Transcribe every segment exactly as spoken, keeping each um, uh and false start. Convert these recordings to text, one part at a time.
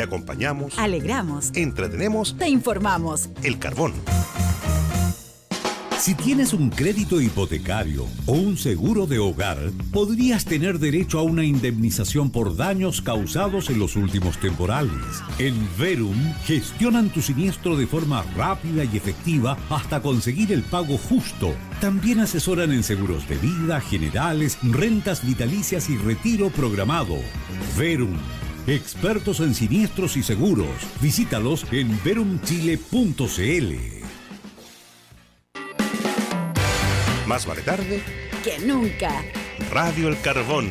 Te acompañamos, alegramos, entretenemos, te informamos. El Carbón. Si tienes un crédito hipotecario o un seguro de hogar, podrías tener derecho a una indemnización por daños causados en los últimos temporales. En Verum gestionan tu siniestro de forma rápida y efectiva hasta conseguir el pago justo. También asesoran en seguros de vida, generales, rentas vitalicias y retiro programado. Verum, expertos en siniestros y seguros. Visítalos en verum chile punto c l. Más vale tarde que nunca. Radio El Carbón.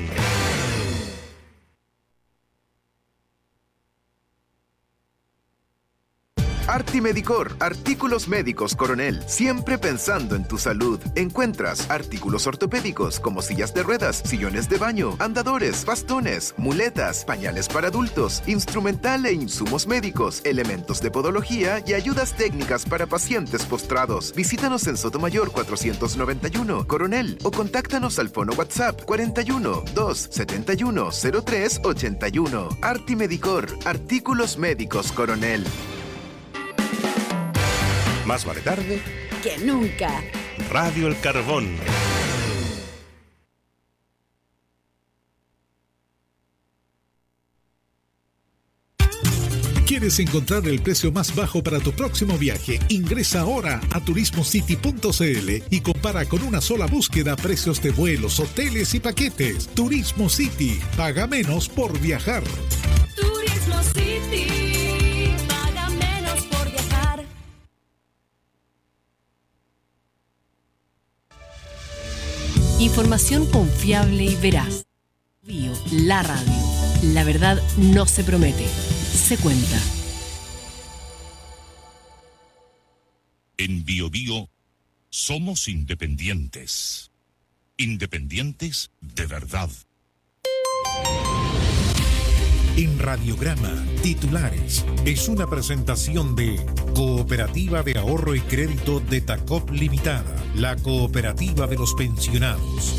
Artimedicor, artículos médicos Coronel, siempre pensando en tu salud. Encuentras artículos ortopédicos como sillas de ruedas, sillones de baño, andadores, bastones, muletas, pañales para adultos, instrumental e insumos médicos, elementos de podología y ayudas técnicas para pacientes postrados. Visítanos en Sotomayor cuatrocientos noventa y uno, Coronel, o contáctanos al fono WhatsApp cuarenta y uno, dos setenta y uno, cero tres ochenta y uno. Artimedicor, artículos médicos Coronel. Más vale tarde que nunca. Radio El Carbón. ¿Quieres encontrar el precio más bajo para tu próximo viaje? Ingresa ahora a turismo city punto c l y compara con una sola búsqueda precios de vuelos, hoteles y paquetes. Turismo City. Paga menos por viajar. Turismo City. Información confiable y veraz. Bio, la radio. La verdad no se promete, se cuenta. En Bio Bio somos independientes. Independientes de verdad. En Radiograma, titulares. Es una presentación de Cooperativa de Ahorro y Crédito de Tacop Limitada, la cooperativa de los pensionados.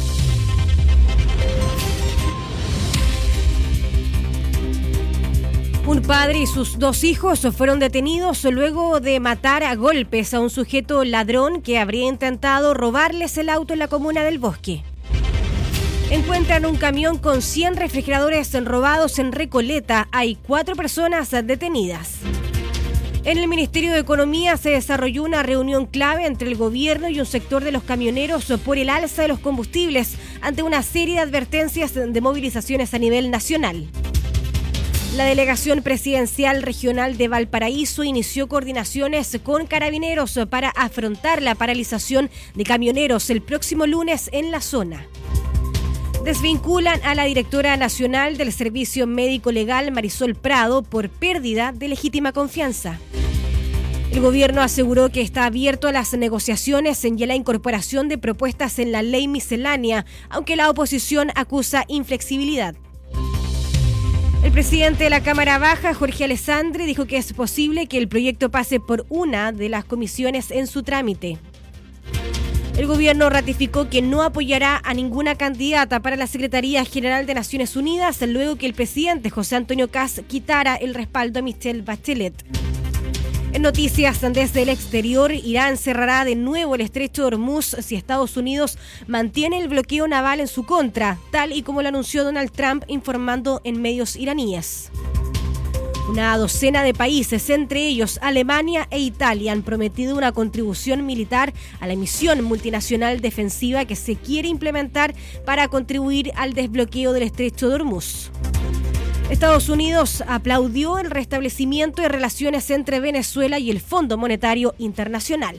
Un padre y sus dos hijos fueron detenidos luego de matar a golpes a un sujeto ladrón que habría intentado robarles el auto en la comuna del Bosque. Encuentran un camión con cien refrigeradores robados en Recoleta. Hay cuatro personas detenidas. En el Ministerio de Economía se desarrolló una reunión clave entre el gobierno y un sector de los camioneros por el alza de los combustibles ante una serie de advertencias de movilizaciones a nivel nacional. La Delegación Presidencial Regional de Valparaíso inició coordinaciones con carabineros para afrontar la paralización de camioneros el próximo lunes en la zona. Desvinculan a la directora nacional del Servicio Médico Legal, Marisol Prado, por pérdida de legítima confianza. El gobierno aseguró que está abierto a las negociaciones y a la incorporación de propuestas en la ley miscelánea, aunque la oposición acusa inflexibilidad. El presidente de la Cámara Baja, Jorge Alessandri, dijo que es posible que el proyecto pase por una de las comisiones en su trámite. El gobierno ratificó que no apoyará a ninguna candidata para la Secretaría General de Naciones Unidas luego que el presidente José Antonio Kast quitara el respaldo a Michelle Bachelet. En noticias desde el exterior, Irán cerrará de nuevo el estrecho de Hormuz si Estados Unidos mantiene el bloqueo naval en su contra, tal y como lo anunció Donald Trump informando en medios iraníes. Una docena de países, entre ellos Alemania e Italia, han prometido una contribución militar a la misión multinacional defensiva que se quiere implementar para contribuir al desbloqueo del estrecho de Hormuz. Estados Unidos aplaudió el restablecimiento de relaciones entre Venezuela y el Fondo Monetario Internacional.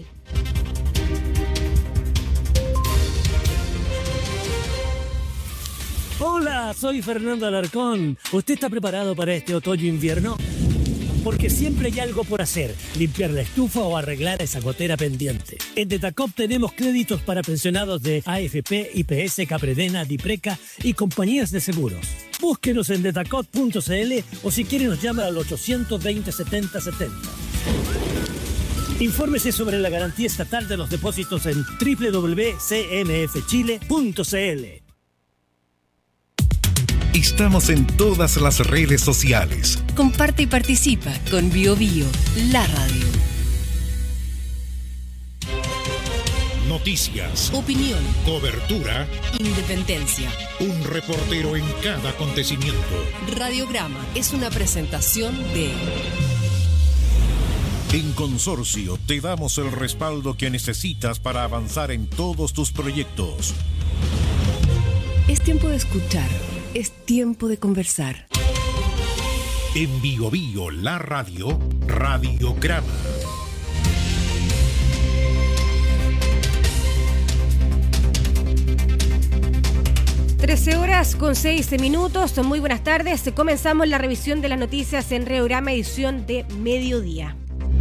Hola, soy Fernando Alarcón. ¿Usted está preparado para este otoño-invierno? Porque siempre hay algo por hacer, limpiar la estufa o arreglar esa gotera pendiente. En Detacop tenemos créditos para pensionados de A F P, I P S, Capredena, Dipreca y compañías de seguros. Búsquenos en detacop punto c l o si quiere nos llama al ochocientos veinte, setenta setenta. Infórmese sobre la garantía estatal de los depósitos en doble u doble u doble u punto c m f chile punto c l. Estamos en todas las redes sociales. Comparte y participa con Bio Bio, la radio. Noticias, Opinión, cobertura, independencia. un reportero en cada acontecimiento. Radiograma es una presentación de... En Consorcio te damos el respaldo que necesitas para avanzar en todos tus proyectos. Es tiempo de escuchar, es tiempo de conversar. En Bio Bio, la radio, Radiograma. trece horas con seis minutos. Muy buenas tardes. Comenzamos la revisión de las noticias en Radiograma, edición de mediodía.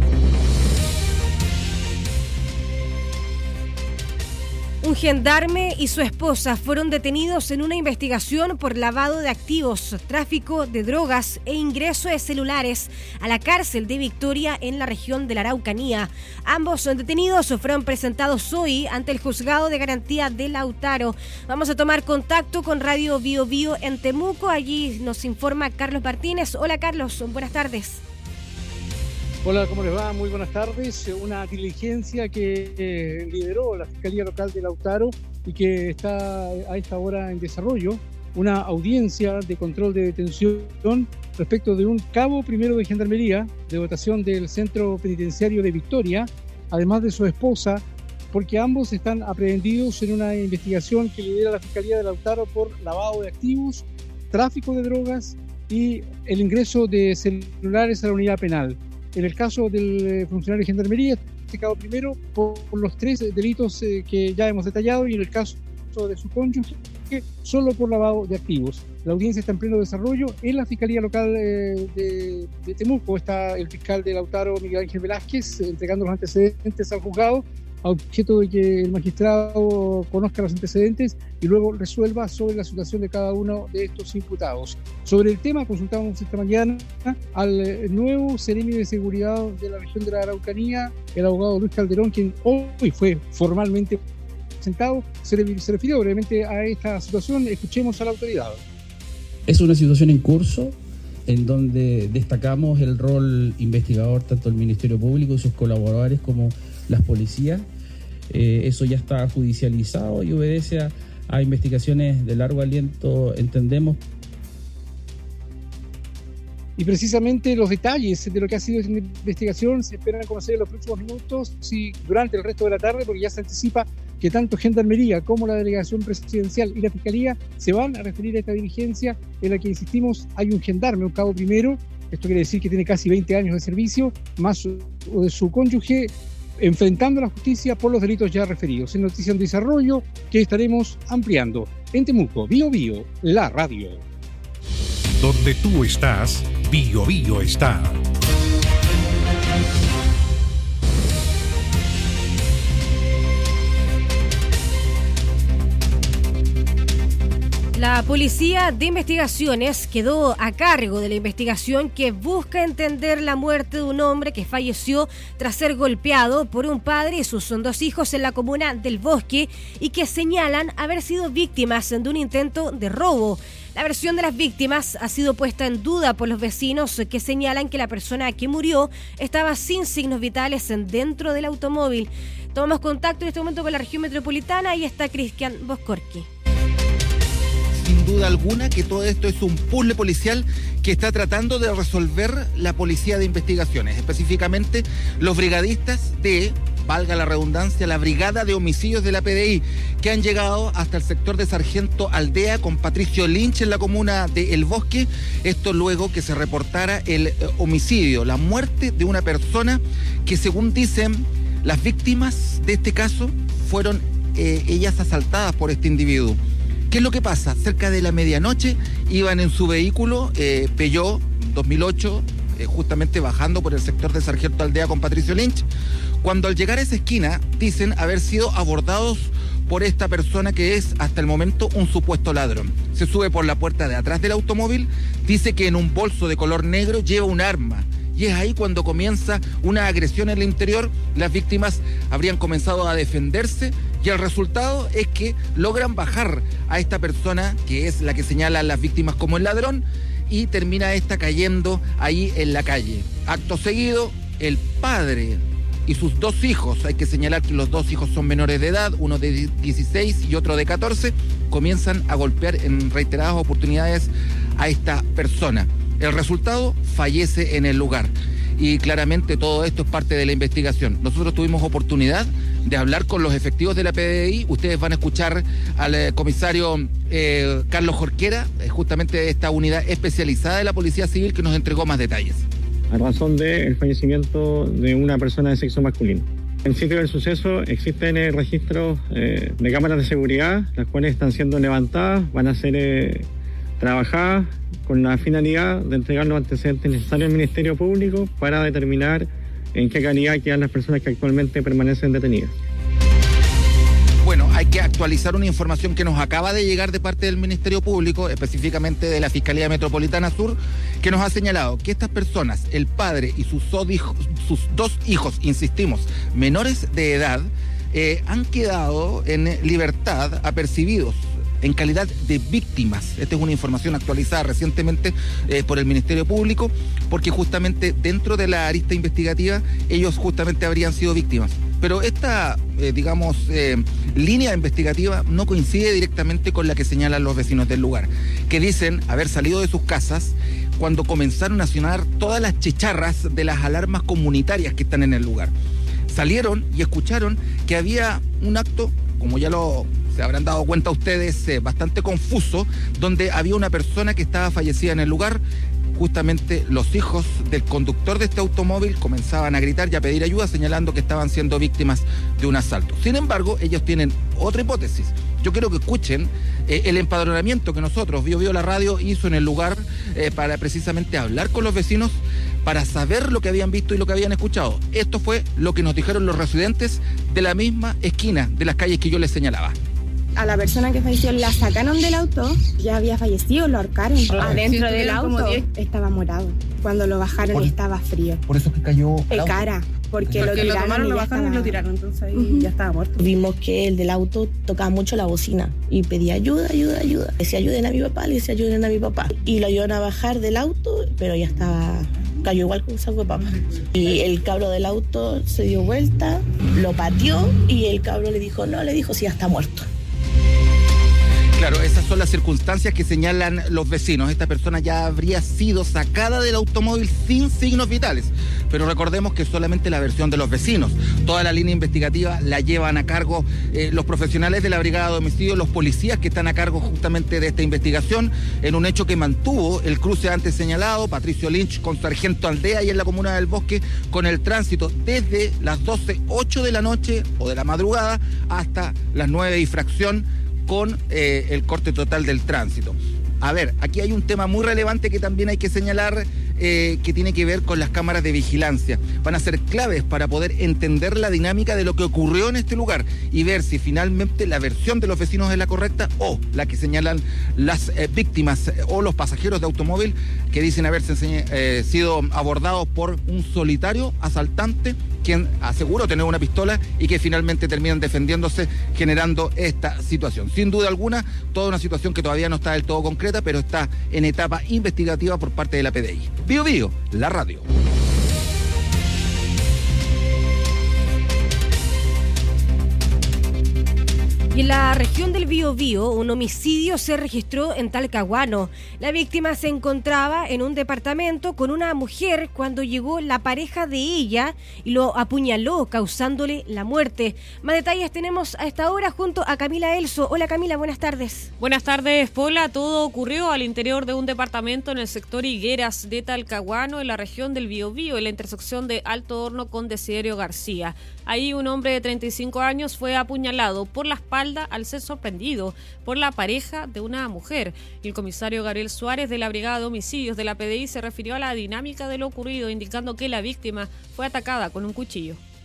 Un gendarme y su esposa fueron detenidos en una investigación por lavado de activos, tráfico de drogas e ingreso de celulares a la cárcel de Victoria en la región de la Araucanía. Ambos detenidos fueron presentados hoy ante el Juzgado de Garantía de Lautaro. Vamos a tomar contacto con Radio Bio Bio en Temuco. Allí nos informa Carlos Martínez. Hola Carlos, buenas tardes. Hola, ¿cómo les va? Muy buenas tardes. Una diligencia que eh, lideró la Fiscalía Local de Lautaro y que está a esta hora en desarrollo. Una audiencia de control de detención respecto de un cabo primero de Gendarmería de dotación del Centro Penitenciario de Victoria, además de su esposa, porque ambos están aprehendidos en una investigación que lidera la Fiscalía de Lautaro por lavado de activos, tráfico de drogas y el ingreso de celulares a la unidad penal. En el caso del funcionario de Gendarmería, este cabo primero por los tres delitos eh, que ya hemos detallado, y en el caso de su cónyuge, solo por lavado de activos. La audiencia está en pleno desarrollo en la Fiscalía Local eh, de, de Temuco. Está el fiscal de Lautaro, Miguel Ángel Velázquez, eh, entregando los antecedentes al juzgado, a objeto de que el magistrado conozca los antecedentes y luego resuelva sobre la situación de cada uno de estos imputados. Sobre el tema consultamos esta mañana al nuevo seremi de seguridad de la región de la Araucanía, el abogado Luis Calderón, quien hoy fue formalmente presentado. Se, se refirió brevemente a esta situación. Escuchemos a la autoridad. Es una situación en curso en donde destacamos el rol investigador tanto del Ministerio Público y sus colaboradores como las policías. Eh, eso ya está judicializado y obedece a, a investigaciones de largo aliento, entendemos. Y precisamente los detalles de lo que ha sido esta investigación se esperan conocer en los próximos minutos y durante el resto de la tarde, porque ya se anticipa que tanto Gendarmería como la Delegación Presidencial y la Fiscalía se van a referir a esta diligencia en la que, insistimos, hay un gendarme, un cabo primero. Esto quiere decir que tiene casi veinte años de servicio, más su, de su cónyuge, enfrentando a la justicia por los delitos ya referidos. En noticia en desarrollo que estaremos ampliando. En Temuco, Bio Bio, la radio. Donde tú estás, Bio Bio está. La Policía de Investigaciones quedó a cargo de la investigación que busca entender la muerte de un hombre que falleció tras ser golpeado por un padre y sus dos hijos en la comuna del Bosque y que señalan haber sido víctimas de un intento de robo. La versión de las víctimas ha sido puesta en duda por los vecinos que señalan que la persona que murió estaba sin signos vitales dentro del automóvil. Tomamos contacto en este momento con la región metropolitana y está Cristian Boscorqui. Sin duda alguna que todo esto es un puzzle policial que está tratando de resolver la Policía de Investigaciones, específicamente los brigadistas de, valga la redundancia, la Brigada de Homicidios de la P D I, que han llegado hasta el sector de Sargento Aldea con Patricio Lynch en la comuna de El Bosque. Esto luego que se reportara el eh, homicidio, la muerte de una persona que, según dicen las víctimas de este caso, fueron eh, ellas asaltadas por este individuo. ¿Qué es lo que pasa? Cerca de la medianoche iban en su vehículo eh, Peugeot dos mil ocho, eh, justamente bajando por el sector de Sargento Aldea con Patricio Lynch, cuando al llegar a esa esquina dicen haber sido abordados por esta persona que es hasta el momento un supuesto ladrón. Se sube por la puerta de atrás del automóvil, dice que en un bolso de color negro lleva un arma. Y es ahí cuando comienza una agresión en el interior. Las víctimas habrían comenzado a defenderse Y el resultado es que logran bajar a esta persona, que es la que señalan las víctimas como el ladrón, y termina esta cayendo ahí en la calle. Acto seguido, el padre y sus dos hijos, hay que señalar que los dos hijos son menores de edad, uno de dieciséis y otro de catorce, comienzan a golpear en reiteradas oportunidades a esta persona. El resultado, fallece en el lugar. Y claramente todo esto es parte de la investigación. Nosotros tuvimos oportunidad de hablar con los efectivos de la P D I. Ustedes van a escuchar al eh, comisario eh, Carlos Jorquera, eh, justamente de esta unidad especializada de la Policía Civil, que nos entregó más detalles. A razón del fallecimiento de una persona de sexo masculino. En el sitio del suceso existen eh, registros eh, de cámaras de seguridad, las cuales están siendo levantadas, van a ser eh, trabajadas con la finalidad de entregar los antecedentes necesarios al Ministerio Público para determinar en qué calidad quedan las personas que actualmente permanecen detenidas. Bueno, hay que actualizar una información que nos acaba de llegar de parte del Ministerio Público, específicamente de la Fiscalía Metropolitana Sur, que nos ha señalado que estas personas, el padre y sus, hijos, sus dos hijos, insistimos, menores de edad, eh, han quedado en libertad apercibidos en calidad de víctimas. Esta es una información actualizada recientemente eh, por el Ministerio Público, porque justamente dentro de la arista investigativa ellos justamente habrían sido víctimas. Pero esta, eh, digamos, eh, línea investigativa no coincide directamente con la que señalan los vecinos del lugar, que dicen haber salido de sus casas cuando comenzaron a sonar todas las chicharras de las alarmas comunitarias que están en el lugar. Salieron y escucharon que había un acto, como ya lo se habrán dado cuenta ustedes, eh, bastante confuso, donde había una persona que estaba fallecida en el lugar. Justamente los hijos del conductor de este automóvil comenzaban a gritar y a pedir ayuda, señalando que estaban siendo víctimas de un asalto. Sin embargo, ellos tienen otra hipótesis. Yo quiero que escuchen eh, el empadronamiento que nosotros, Bio Bio La Radio, hizo en el lugar eh, para precisamente hablar con los vecinos, para saber lo que habían visto y lo que habían escuchado. Esto fue lo que nos dijeron los residentes de la misma esquina de las calles que yo les señalaba. A la persona que falleció la sacaron del auto, ya había fallecido, lo ahorcaron. Adentro del auto estaba morado. Cuando lo bajaron por, estaba frío. Por eso es que cayó de cara, porque, porque lo tiraron, lo tomaron, y lo bajaron estaba... y lo tiraron, entonces ahí uh-huh. ya estaba muerto. Vimos que el del auto tocaba mucho la bocina y pedía ayuda, ayuda, ayuda. Decía ayuden a mi papá, le decía ayuden a mi papá. Y lo ayudaron a bajar del auto, pero ya estaba... cayó igual con un saco de papas. Y el cabro del auto se dio vuelta, lo pateó y el cabro le dijo, no, le dijo, sí, ya está muerto. Claro, esas son las circunstancias que señalan los vecinos. Esta persona ya habría sido sacada del automóvil sin signos vitales. Pero recordemos que es solamente la versión de los vecinos. Toda la línea investigativa la llevan a cargo eh, los profesionales de la Brigada de Homicidios, los policías que están a cargo justamente de esta investigación, en un hecho que mantuvo el cruce antes señalado, Patricio Lynch con Sargento Aldea y en la comuna del Bosque, con el tránsito desde las doce ocho de la noche o de la madrugada hasta las nueve y fracción, con eh, el corte total del tránsito. A ver, aquí hay un tema muy relevante que también hay que señalar, eh, que tiene que ver con las cámaras de vigilancia. Van a ser claves para poder entender la dinámica de lo que ocurrió en este lugar y ver si finalmente la versión de los vecinos es la correcta o la que señalan las eh, víctimas eh, o los pasajeros de automóvil que dicen haberse eh, sido abordados por un solitario asaltante quien aseguró tener una pistola y que finalmente terminan defendiéndose, generando esta situación. Sin duda alguna, toda una situación que todavía no está del todo concreta, pero está en etapa investigativa por parte de la P D I. Bio Bio, la radio. Y en la región del Biobío, un homicidio se registró en Talcahuano. La víctima se encontraba en un departamento con una mujer cuando llegó la pareja de ella y lo apuñaló, causándole la muerte. Más detalles tenemos a esta hora junto a Camila Elso. Hola Camila, buenas tardes. Buenas tardes, Pola. Todo ocurrió al interior de un departamento en el sector Higueras de Talcahuano, en la región del Biobío, en la intersección de Alto Horno con Desiderio García. Ahí un hombre de treinta y cinco años fue apuñalado por la espalda al ser sorprendido por la pareja de una mujer. El comisario Gabriel Suárez de la Brigada de Homicidios de la P D I se refirió a la dinámica de lo ocurrido, indicando que la víctima fue atacada con un cuchillo.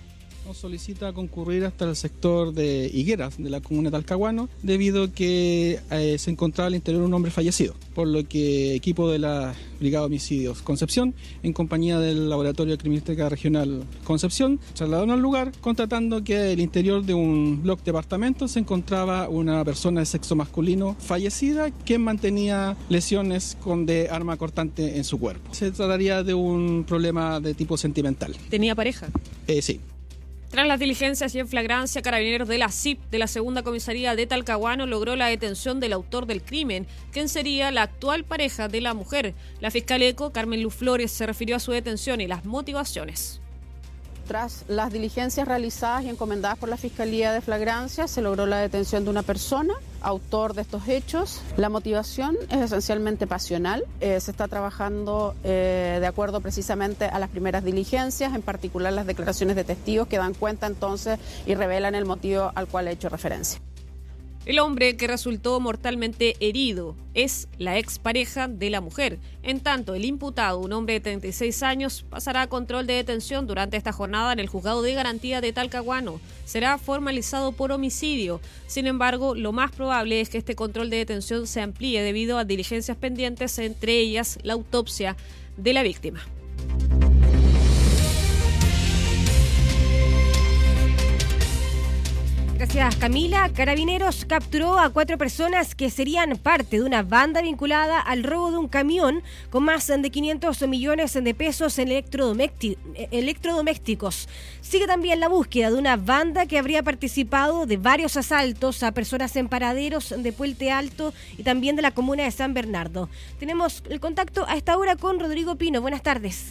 Nos solicita concurrir hasta el sector de Higueras, de la comuna de Talcahuano, debido a que eh, se encontraba al interior un hombre fallecido, por lo que equipo de la Brigada de Homicidios Concepción, en compañía del Laboratorio de Criminalística Regional Concepción, trasladaron al lugar, constatando que el interior de un bloque de apartamentos se encontraba una persona de sexo masculino fallecida, quien mantenía lesiones con de arma cortante en su cuerpo. Se trataría de un problema de tipo sentimental. ¿Tenía pareja? Eh, sí. Tras las diligencias y en flagrancia, Carabineros de la C I P de la Segunda Comisaría de Talcahuano logró la detención del autor del crimen, quien sería la actual pareja de la mujer. La fiscal ECO, Carmen Luz Flores, se refirió a su detención y las motivaciones. Tras las diligencias realizadas y encomendadas por la Fiscalía de Flagrancia, se logró la detención de una persona, autor de estos hechos. La motivación es esencialmente pasional. Eh, se está trabajando eh, de acuerdo precisamente a las primeras diligencias, en particular las declaraciones de testigos que dan cuenta entonces y revelan el motivo al cual he hecho referencia. El hombre que resultó mortalmente herido es la expareja de la mujer. En tanto, el imputado, un hombre de treinta y seis años, pasará a control de detención durante esta jornada en el Juzgado de Garantía de Talcahuano. Será formalizado por homicidio. Sin embargo, lo más probable es que este control de detención se amplíe debido a diligencias pendientes, entre ellas la autopsia de la víctima. Gracias, Camila. Carabineros capturó a cuatro personas que serían parte de una banda vinculada al robo de un camión con más de quinientos millones de pesos en electrodomésticos. Sigue también la búsqueda de una banda que habría participado de varios asaltos a personas en paraderos de Puente Alto y también de la comuna de San Bernardo. Tenemos el contacto a esta hora con Rodrigo Pino. Buenas tardes.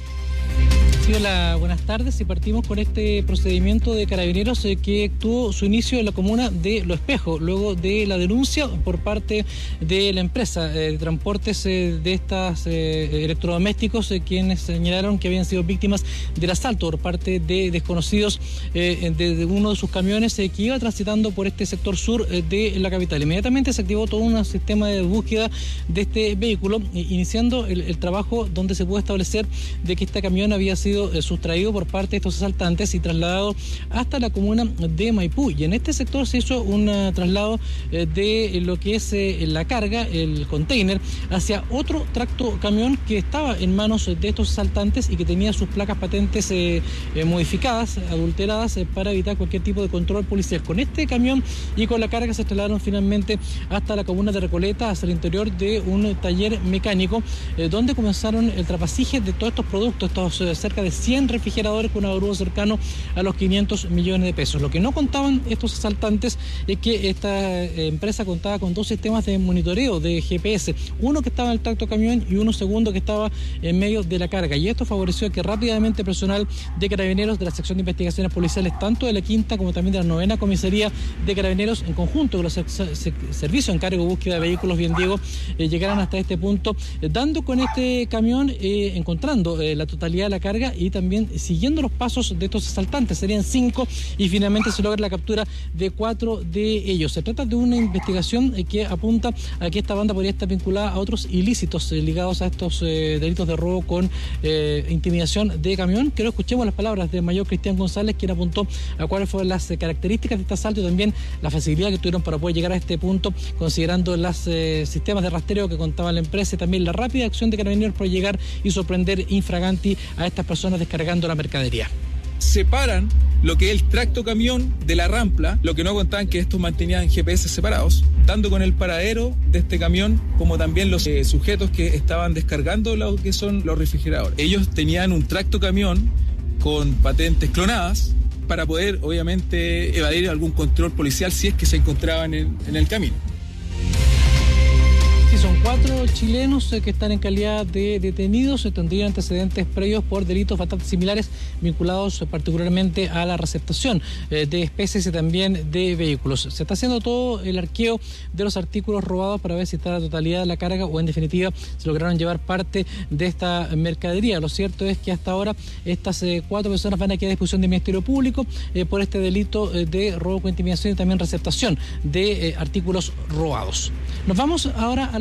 Sí, hola, buenas tardes. Y partimos con este procedimiento de Carabineros eh, que tuvo su inicio en la comuna de Lo Espejo, luego de la denuncia por parte de la empresa eh, de transportes eh, de estos eh, electrodomésticos, eh, quienes señalaron que habían sido víctimas del asalto por parte de desconocidos eh, de, de uno de sus camiones eh, que iba transitando por este sector sur eh, de la capital. Inmediatamente se activó todo un sistema de búsqueda de este vehículo, eh, iniciando el, el trabajo donde se pudo establecer de que este camión había sido sustraído por parte de estos asaltantes y trasladado hasta la comuna de Maipú. Y en este sector se hizo un uh, traslado eh, de lo que es eh, la carga, el container, hacia otro tracto camión que estaba en manos de estos asaltantes y que tenía sus placas patentes eh, eh, modificadas, adulteradas, eh, para evitar cualquier tipo de control policial. Con este camión y con la carga se trasladaron finalmente hasta la comuna de Recoleta, hacia el interior de un taller mecánico, eh, donde comenzaron el trapasije de todos estos productos, estos eh, cerca de cien refrigeradores con un avalúo cercano a los quinientos millones de pesos. Lo que no contaban estos asaltantes es que esta empresa contaba con dos sistemas de monitoreo de G P S, uno que estaba en el tracto camión y uno segundo que estaba en medio de la carga, y esto favoreció que rápidamente personal de Carabineros de la sección de investigaciones policiales, tanto de la quinta como también de la novena comisaría de Carabineros, en conjunto con los servicios encargo de búsqueda de vehículos Bien Diego, eh, llegaran hasta este punto, eh, dando con este camión, eh, encontrando eh, la totalidad de la carga y también siguiendo los pasos de estos asaltantes. Serían cinco y finalmente se logra la captura de cuatro de ellos. Se trata de una investigación que apunta a que esta banda podría estar vinculada a otros ilícitos eh, ligados a estos eh, delitos de robo con eh, intimidación de camión. Quiero escuchemos las palabras del mayor Cristian González, quien apuntó a cuáles fueron las eh, características de este asalto y también la facilidad que tuvieron para poder llegar a este punto, considerando los eh, sistemas de rastreo que contaba la empresa y también la rápida acción de Carabineros por llegar y sorprender infraganti a estas personas descargando la mercadería. Separan lo que es el tracto camión de la rampla, lo que no contaban que estos mantenían G P S separados, tanto con el paradero de este camión como también los eh, sujetos que estaban descargando lo que son los refrigeradores. Ellos tenían un tracto camión con patentes clonadas para poder obviamente evadir algún control policial si es que se encontraban en, en el camino. Son cuatro chilenos eh, que están en calidad de detenidos, eh, tendrían antecedentes previos por delitos bastante similares vinculados eh, particularmente a la receptación eh, de especies y también de vehículos. Se está haciendo todo el arqueo de los artículos robados para ver si está la totalidad de la carga o en definitiva se lograron llevar parte de esta mercadería. Lo cierto es que hasta ahora estas eh, cuatro personas van a quedar a disposición del Ministerio Público eh, por este delito eh, de robo con intimidación y también receptación de eh, artículos robados. Nos vamos ahora a la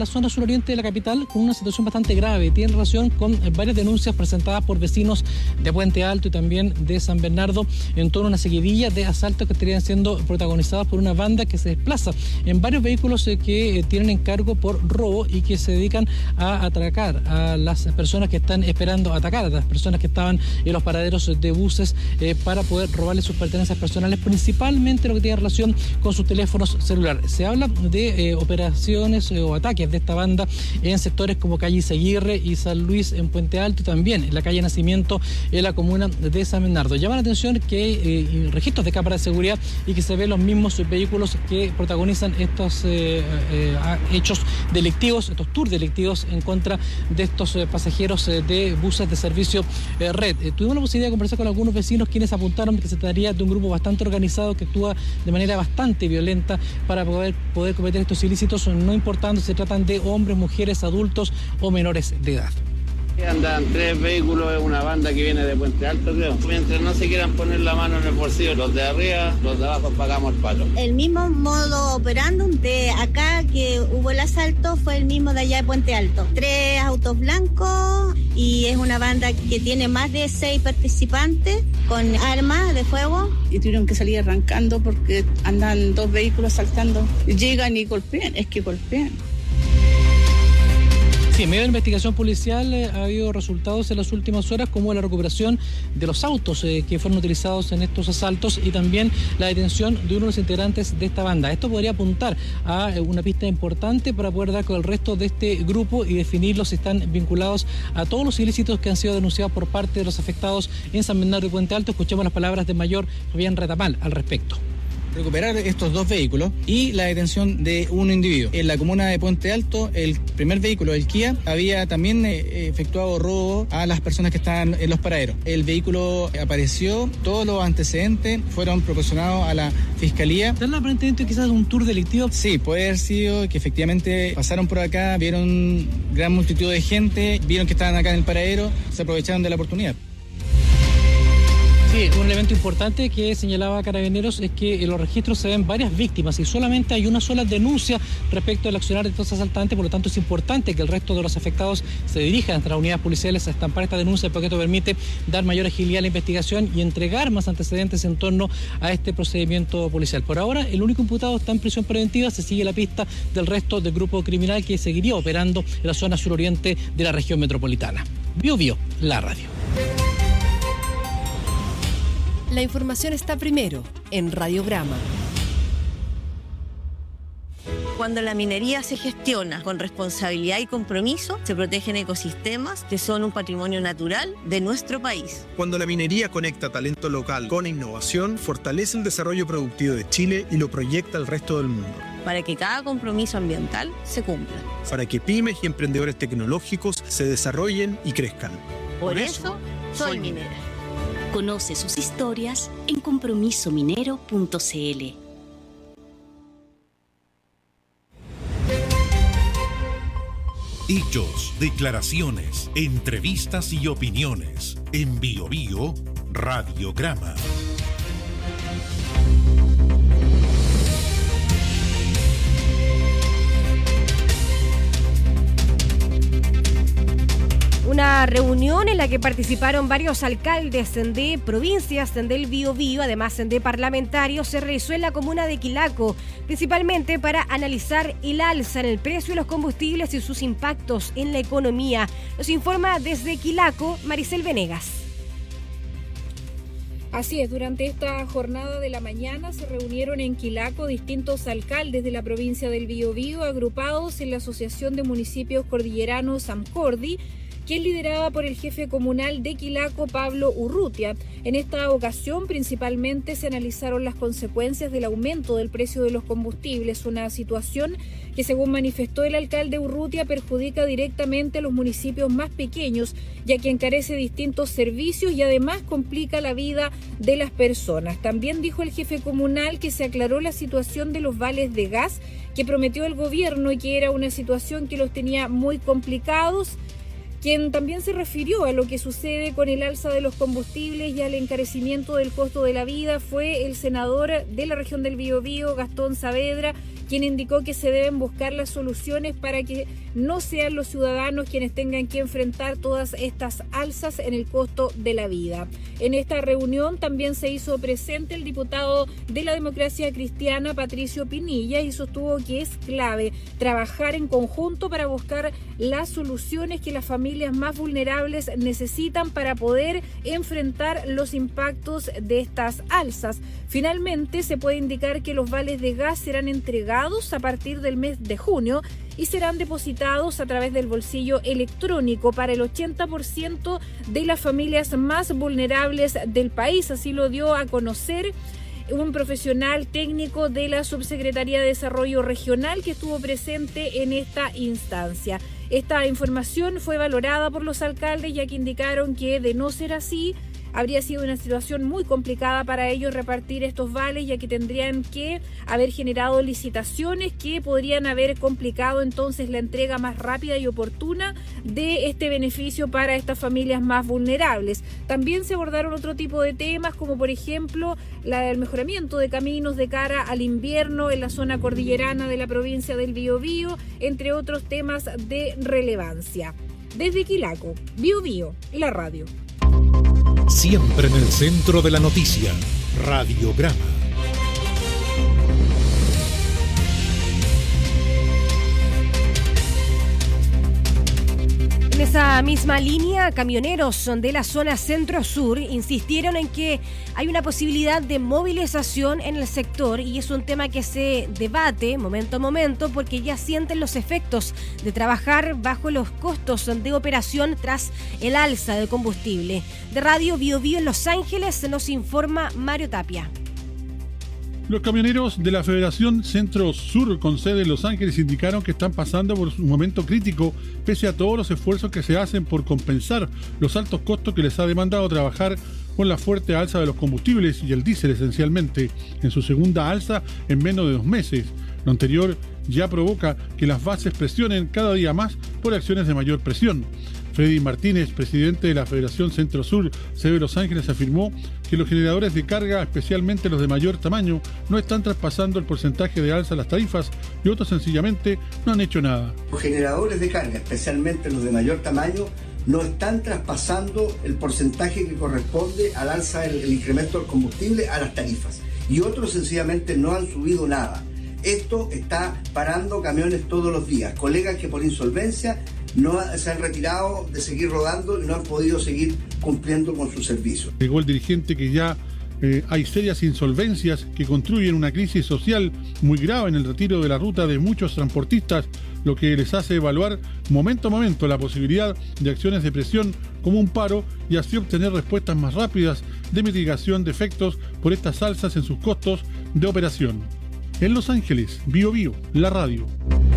la zona suroriente de la capital con una situación bastante grave. Tiene relación con varias denuncias presentadas por vecinos de Puente Alto y también de San Bernardo en torno a una seguidilla de asaltos que estarían siendo protagonizados por una banda que se desplaza en varios vehículos que tienen encargo por robo y que se dedican a atracar a las personas que están esperando atacar a las personas que estaban en los paraderos de buses eh, para poder robarles sus pertenencias personales, principalmente lo que tiene relación con sus teléfonos celulares. Se habla de eh, operaciones eh, o ataques de esta banda en sectores como calle Izaguirre y San Luis en Puente Alto y también en la calle Nacimiento en la comuna de San Bernardo. Llama la atención que hay eh, registros de cámaras de seguridad y que se ven los mismos vehículos que protagonizan estos eh, eh, hechos delictivos, estos tours delictivos en contra de estos eh, pasajeros eh, de buses de servicio eh, red. Eh, tuvimos la posibilidad de conversar con algunos vecinos quienes apuntaron que se trataría de un grupo bastante organizado que actúa de manera bastante violenta para poder, poder cometer estos ilícitos, no importando si se tratan de hombres, mujeres, adultos o menores de edad. Andan tres vehículos, es una banda que viene de Puente Alto, creo. Mientras no se quieran poner la mano en el bolsillo, los de arriba, los de abajo pagamos el palo. El mismo modo operando de acá que hubo el asalto fue el mismo de allá de Puente Alto. Tres autos blancos y es una banda que tiene más de seis participantes con armas de fuego. Y tuvieron que salir arrancando porque andan dos vehículos saltando. Llegan y golpean, es que golpean. Sí, en medio de la investigación policial eh, ha habido resultados en las últimas horas como la recuperación de los autos eh, que fueron utilizados en estos asaltos y también la detención de uno de los integrantes de esta banda. Esto podría apuntar a eh, una pista importante para poder dar con el resto de este grupo y definirlos si están vinculados a todos los ilícitos que han sido denunciados por parte de los afectados en San Bernardo y Puente Alto. Escuchemos las palabras del mayor Fabián Retamal al respecto. Recuperar estos dos vehículos y la detención de un individuo. En la comuna de Puente Alto, el primer vehículo, el Kia, había también eh, efectuado robo a las personas que estaban en los paraderos. El vehículo apareció, todos los antecedentes fueron proporcionados a la Fiscalía. ¿Están aparentemente quizás un tour delictivo? Sí, puede haber sido que efectivamente pasaron por acá, vieron gran multitud de gente, vieron que estaban acá en el paradero, se aprovecharon de la oportunidad. Sí, un elemento importante que señalaba Carabineros es que en los registros se ven varias víctimas y solamente hay una sola denuncia respecto al accionar de estos asaltantes, por lo tanto es importante que el resto de los afectados se dirijan hasta las unidades policiales a estampar esta denuncia porque esto permite dar mayor agilidad a la investigación y entregar más antecedentes en torno a este procedimiento policial. Por ahora, el único imputado está en prisión preventiva, se sigue la pista del resto del grupo criminal que seguiría operando en la zona suroriente de la región metropolitana. Bio Bio, la radio. La información está primero en Radiograma. Cuando la minería se gestiona con responsabilidad y compromiso, se protegen ecosistemas que son un patrimonio natural de nuestro país. Cuando la minería conecta talento local con innovación, fortalece el desarrollo productivo de Chile y lo proyecta al resto del mundo. Para que cada compromiso ambiental se cumpla. Para que pymes y emprendedores tecnológicos se desarrollen y crezcan. Por, Por eso, soy minera. Conoce sus historias en compromiso minero punto c l. Hechos, declaraciones, entrevistas y opiniones. En Bio Bio, Radiograma. Una reunión en la que participaron varios alcaldes de provincias del Biobío, además de parlamentarios, se realizó en la comuna de Quilaco, principalmente para analizar el alza en el precio de los combustibles y sus impactos en la economía. Nos informa desde Quilaco Maricel Venegas. Así es, durante esta jornada de la mañana se reunieron en Quilaco distintos alcaldes de la provincia del Biobío agrupados en la Asociación de Municipios Cordilleranos AMCORDI, que es liderada por el jefe comunal de Quilaco, Pablo Urrutia. En esta ocasión, principalmente, se analizaron las consecuencias del aumento del precio de los combustibles, una situación que, según manifestó el alcalde Urrutia, perjudica directamente a los municipios más pequeños, ya que encarece distintos servicios y además complica la vida de las personas. También dijo el jefe comunal que se aclaró la situación de los vales de gas que prometió el gobierno y que era una situación que los tenía muy complicados, quien también se refirió a lo que sucede con el alza de los combustibles y al encarecimiento del costo de la vida fue el senador de la región del Biobío, Gastón Saavedra, quien indicó que se deben buscar las soluciones para que no sean los ciudadanos quienes tengan que enfrentar todas estas alzas en el costo de la vida. En esta reunión también se hizo presente el diputado de la Democracia Cristiana, Patricio Pinilla, y sostuvo que es clave trabajar en conjunto para buscar las soluciones que las familias más vulnerables necesitan para poder enfrentar los impactos de estas alzas. Finalmente, se puede indicar que los vales de gas serán entregados a partir del mes de junio y serán depositados a través del bolsillo electrónico para el ochenta por ciento de las familias más vulnerables del país. Así lo dio a conocer un profesional técnico de la Subsecretaría de Desarrollo Regional que estuvo presente en esta instancia. Esta información fue valorada por los alcaldes, ya que indicaron que, de no ser así, habría sido una situación muy complicada para ellos repartir estos vales, ya que tendrían que haber generado licitaciones que podrían haber complicado entonces la entrega más rápida y oportuna de este beneficio para estas familias más vulnerables. También se abordaron otro tipo de temas, como por ejemplo la, el mejoramiento de caminos de cara al invierno en la zona cordillerana de la provincia del Biobío, entre otros temas de relevancia. Desde Quilaco, Biobío, la radio. Siempre en el centro de la noticia, Radiograma. En esa misma línea, camioneros de la zona centro-sur insistieron en que hay una posibilidad de movilización en el sector y es un tema que se debate momento a momento porque ya sienten los efectos de trabajar bajo los costos de operación tras el alza de combustible. De Radio Biobío en Los Ángeles nos informa Mario Tapia. Los camioneros de la Federación Centro-Sur con sede en Los Ángeles indicaron que están pasando por un momento crítico pese a todos los esfuerzos que se hacen por compensar los altos costos que les ha demandado trabajar con la fuerte alza de los combustibles y el diésel esencialmente, en su segunda alza en menos de dos meses. Lo anterior ya provoca que las bases presionen cada día más por acciones de mayor presión. Freddy Martínez, presidente de la Federación Centro-Sur, sede de Los Ángeles, afirmó que los generadores de carga, especialmente los de mayor tamaño, no están traspasando el porcentaje de alza a las tarifas y otros sencillamente no han hecho nada. Los generadores de carga, especialmente los de mayor tamaño, no están traspasando el porcentaje que corresponde al alza del el incremento del combustible a las tarifas y otros sencillamente no han subido nada. Esto está parando camiones todos los días, colegas que por insolvencia no se han retirado de seguir rodando y no han podido seguir cumpliendo con su servicio. Llegó el dirigente que ya eh, hay serias insolvencias que contribuyen a una crisis social muy grave en el retiro de la ruta de muchos transportistas, lo que les hace evaluar momento a momento la posibilidad de acciones de presión como un paro y así obtener respuestas más rápidas de mitigación de efectos por estas alzas en sus costos de operación. En Los Ángeles, Biobío, la radio.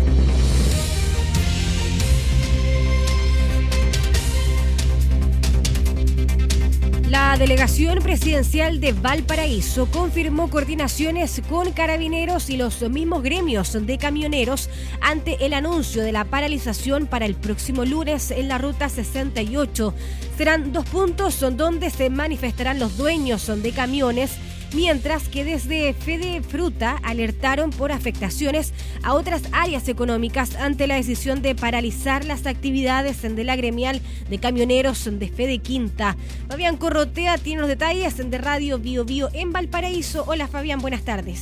La delegación presidencial de Valparaíso confirmó coordinaciones con carabineros y los mismos gremios de camioneros ante el anuncio de la paralización para el próximo lunes en la ruta sesenta y ocho. Serán dos puntos donde se manifestarán los dueños de camiones, mientras que desde Fede Fruta alertaron por afectaciones a otras áreas económicas ante la decisión de paralizar las actividades de la gremial de camioneros de Fede Quinta. Fabián Corrotea tiene los detalles de Radio Biobío en Valparaíso. Hola Fabián, buenas tardes.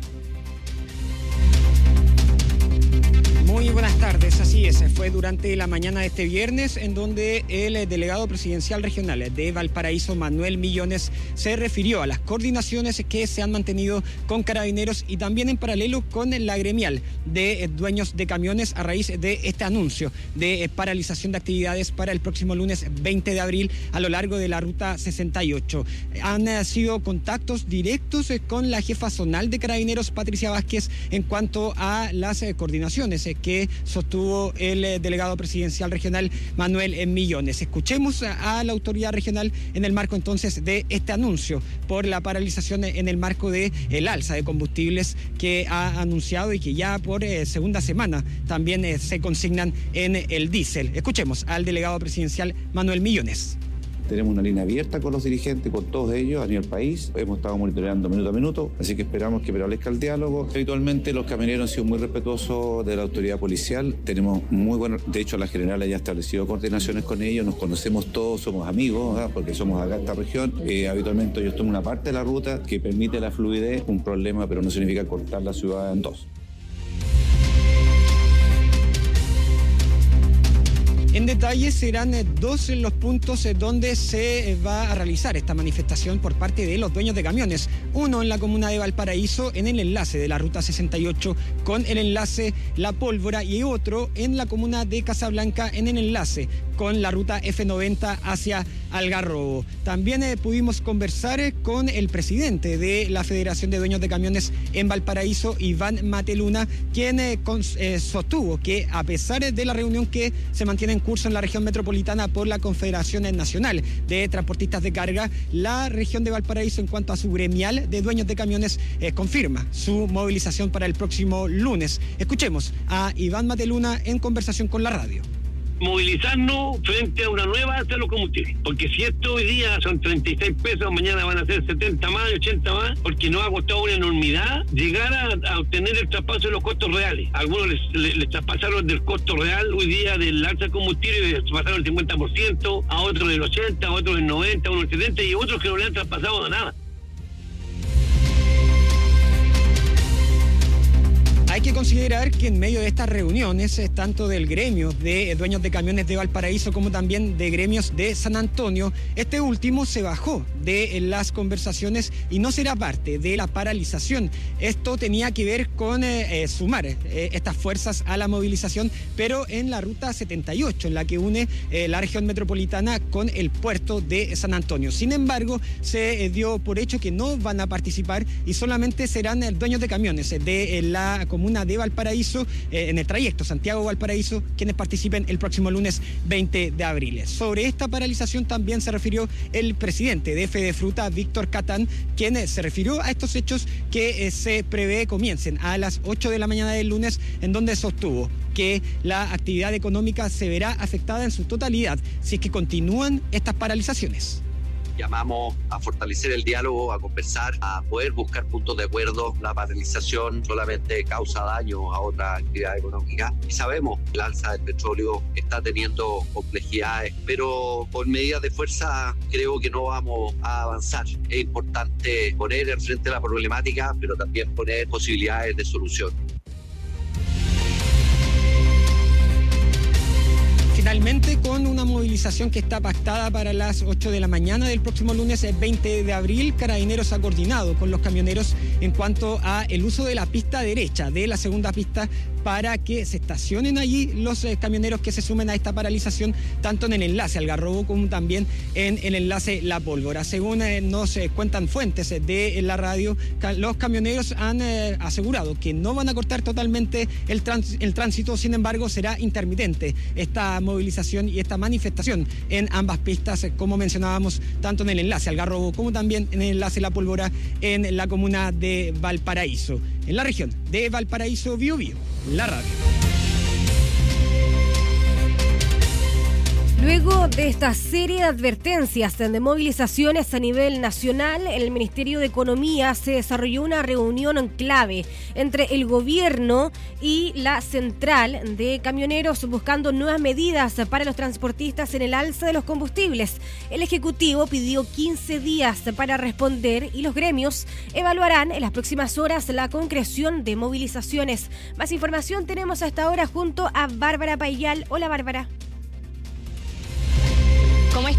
Muy buenas tardes, así es, fue durante la mañana de este viernes en donde el delegado presidencial regional de Valparaíso, Manuel Millones, se refirió a las coordinaciones que se han mantenido con carabineros y también en paralelo con la gremial de dueños de camiones a raíz de este anuncio de paralización de actividades para el próximo lunes veinte de abril a lo largo de la ruta sesenta y ocho. Han sido contactos directos con la jefa zonal de carabineros, Patricia Vázquez, en cuanto a las coordinaciones que sostuvo el eh, delegado presidencial regional Manuel Millones. Escuchemos a, a la autoridad regional en el marco entonces de este anuncio por la paralización en el marco de el alza de combustibles que ha anunciado y que ya por eh, segunda semana también eh, se consignan en el diésel. Escuchemos al delegado presidencial Manuel Millones. Tenemos una línea abierta con los dirigentes, con todos ellos a nivel país. Hemos estado monitoreando minuto a minuto, así que esperamos que prevalezca el diálogo. Habitualmente los camioneros han sido muy respetuosos de la autoridad policial. Tenemos muy buenos, de hecho la general ya ha establecido coordinaciones con ellos, nos conocemos todos, somos amigos, ¿verdad? Porque somos acá en esta región. Eh, habitualmente ellos toman una parte de la ruta que permite la fluidez, un problema, pero no significa cortar la ciudad en dos. En detalle, serán dos los puntos donde se va a realizar esta manifestación por parte de los dueños de camiones. Uno en la comuna de Valparaíso, en el enlace de la ruta sesenta y ocho con el enlace La Pólvora, y otro en la comuna de Casablanca en el enlace con la ruta F noventa hacia Algarrobo. También eh, pudimos conversar eh, con el presidente de la Federación de Dueños de Camiones en Valparaíso, Iván Mateluna, quien eh, con, eh, sostuvo que a pesar de la reunión que se mantiene en curso en la región metropolitana por la Confederación Nacional de Transportistas de Carga, la región de Valparaíso, en cuanto a su gremial de dueños de camiones, eh, confirma su movilización para el próximo lunes. Escuchemos a Iván Mateluna en conversación con la radio. Movilizarnos frente a una nueva alza de los combustibles, porque si esto hoy día son treinta y seis pesos, mañana van a ser setenta más, ochenta más, porque nos ha costado una enormidad llegar a, a obtener el traspaso de los costos reales. Algunos les, les, les traspasaron del costo real hoy día del alza de combustible, les traspasaron el cincuenta por ciento, a otros del ochenta, a otros del noventa, a otros del setenta, y otros que no le han traspasado nada. Hay que considerar que en medio de estas reuniones, tanto del gremio de dueños de camiones de Valparaíso como también de gremios de San Antonio, este último se bajó de las conversaciones y no será parte de la paralización. Esto tenía que ver con eh, eh, sumar eh, estas fuerzas a la movilización, pero en la ruta setenta y ocho, en la que une eh, la región metropolitana con el puerto de San Antonio. Sin embargo, se eh, dio por hecho que no van a participar y solamente serán eh, dueños de camiones eh, de eh, la comuna de Valparaíso, eh, en el trayecto Santiago-Valparaíso, quienes participen el próximo lunes veinte de abril. Sobre esta paralización también se refirió el presidente de Fedefruta, Víctor Catán, quien eh, se refirió a estos hechos que eh, se prevé comiencen a las ocho de la mañana del lunes, en donde sostuvo que la actividad económica se verá afectada en su totalidad si es que continúan estas paralizaciones. Llamamos a fortalecer el diálogo, a conversar, a poder buscar puntos de acuerdo. La paralización solamente causa daño a otra actividad económica y sabemos que el alza del petróleo está teniendo complejidades, pero con medidas de fuerza creo que no vamos a avanzar. Es importante poner al frente la problemática, pero también poner posibilidades de solución. Finalmente, con una movilización que está pactada para las ocho de la mañana del próximo lunes veinte de abril, Carabineros ha coordinado con los camioneros en cuanto a el uso de la pista derecha de la segunda pista para que se estacionen allí los eh, camioneros que se sumen a esta paralización, tanto en el enlace Algarrobo como también en el enlace La Pólvora. Según eh, nos eh, cuentan fuentes eh, de la radio, ca- los camioneros han eh, asegurado que no van a cortar totalmente el, trans- el tránsito, sin embargo será intermitente esta movilización y esta manifestación en ambas pistas, eh, como mencionábamos, tanto en el enlace Algarrobo como también en el enlace La Pólvora en la comuna de Valparaíso. En la región de Valparaíso, Biobío, la radio. Luego de esta serie de advertencias de movilizaciones a nivel nacional, en el Ministerio de Economía se desarrolló una reunión clave entre el gobierno y la central de camioneros buscando nuevas medidas para los transportistas en el alza de los combustibles. El Ejecutivo pidió quince días para responder y los gremios evaluarán en las próximas horas la concreción de movilizaciones. Más información tenemos a esta hora junto a Bárbara Payal. Hola, Bárbara. ¿Cómo estás?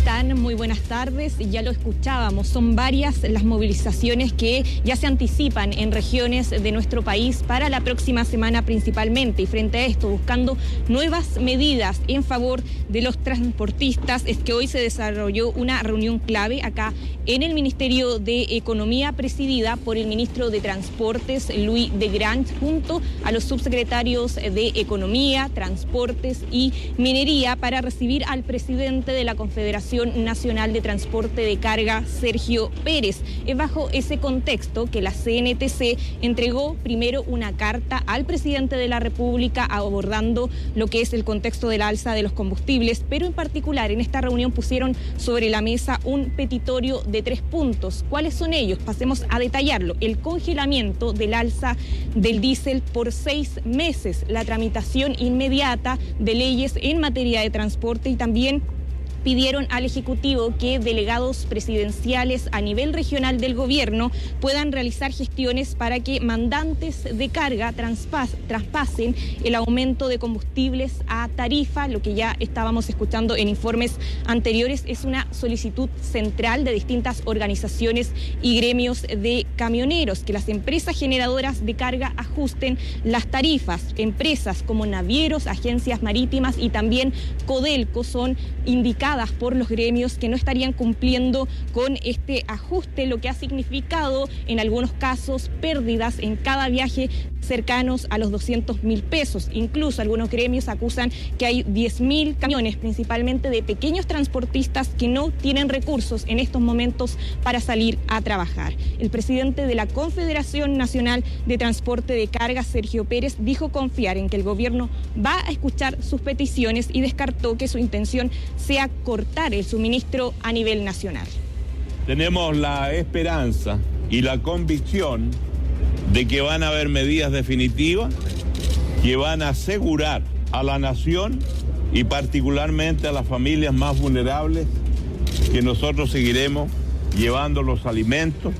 están? Muy buenas tardes. Ya lo escuchábamos, son varias las movilizaciones que ya se anticipan en regiones de nuestro país para la próxima semana principalmente. Y frente a esto, buscando nuevas medidas en favor de los transportistas, es que hoy se desarrolló una reunión clave acá en el Ministerio de Economía, presidida por el ministro de Transportes, Louis de Grange, junto a los subsecretarios de Economía, Transportes y Minería, para recibir al presidente de la Confederación Nacional de Transporte de Carga, Sergio Pérez. Es bajo ese contexto que la C N T C entregó primero una carta al presidente de la República abordando lo que es el contexto del alza de los combustibles, pero en particular en esta reunión pusieron sobre la mesa un petitorio de tres puntos. ¿Cuáles son ellos? Pasemos a detallarlo. El congelamiento del alza del diésel por seis meses, la tramitación inmediata de leyes en materia de transporte y también pidieron al Ejecutivo que delegados presidenciales a nivel regional del gobierno puedan realizar gestiones para que mandantes de carga traspas, traspasen el aumento de combustibles a tarifa. Lo que ya estábamos escuchando en informes anteriores es una solicitud central de distintas organizaciones y gremios de camioneros, que las empresas generadoras de carga ajusten las tarifas. Empresas como navieros, agencias marítimas y también Codelco son indicadas por los gremios que no estarían cumpliendo con este ajuste, lo que ha significado en algunos casos pérdidas en cada viaje cercanos a los doscientos mil pesos. Incluso algunos gremios acusan que hay diez mil camiones, principalmente de pequeños transportistas, que no tienen recursos en estos momentos para salir a trabajar. El presidente de la Confederación Nacional de Transporte de Carga, Sergio Pérez, dijo confiar en que el gobierno va a escuchar sus peticiones y descartó que su intención sea cortar el suministro a nivel nacional. Tenemos la esperanza y la convicción de que van a haber medidas definitivas que van a asegurar a la nación y particularmente a las familias más vulnerables que nosotros seguiremos llevando los alimentos.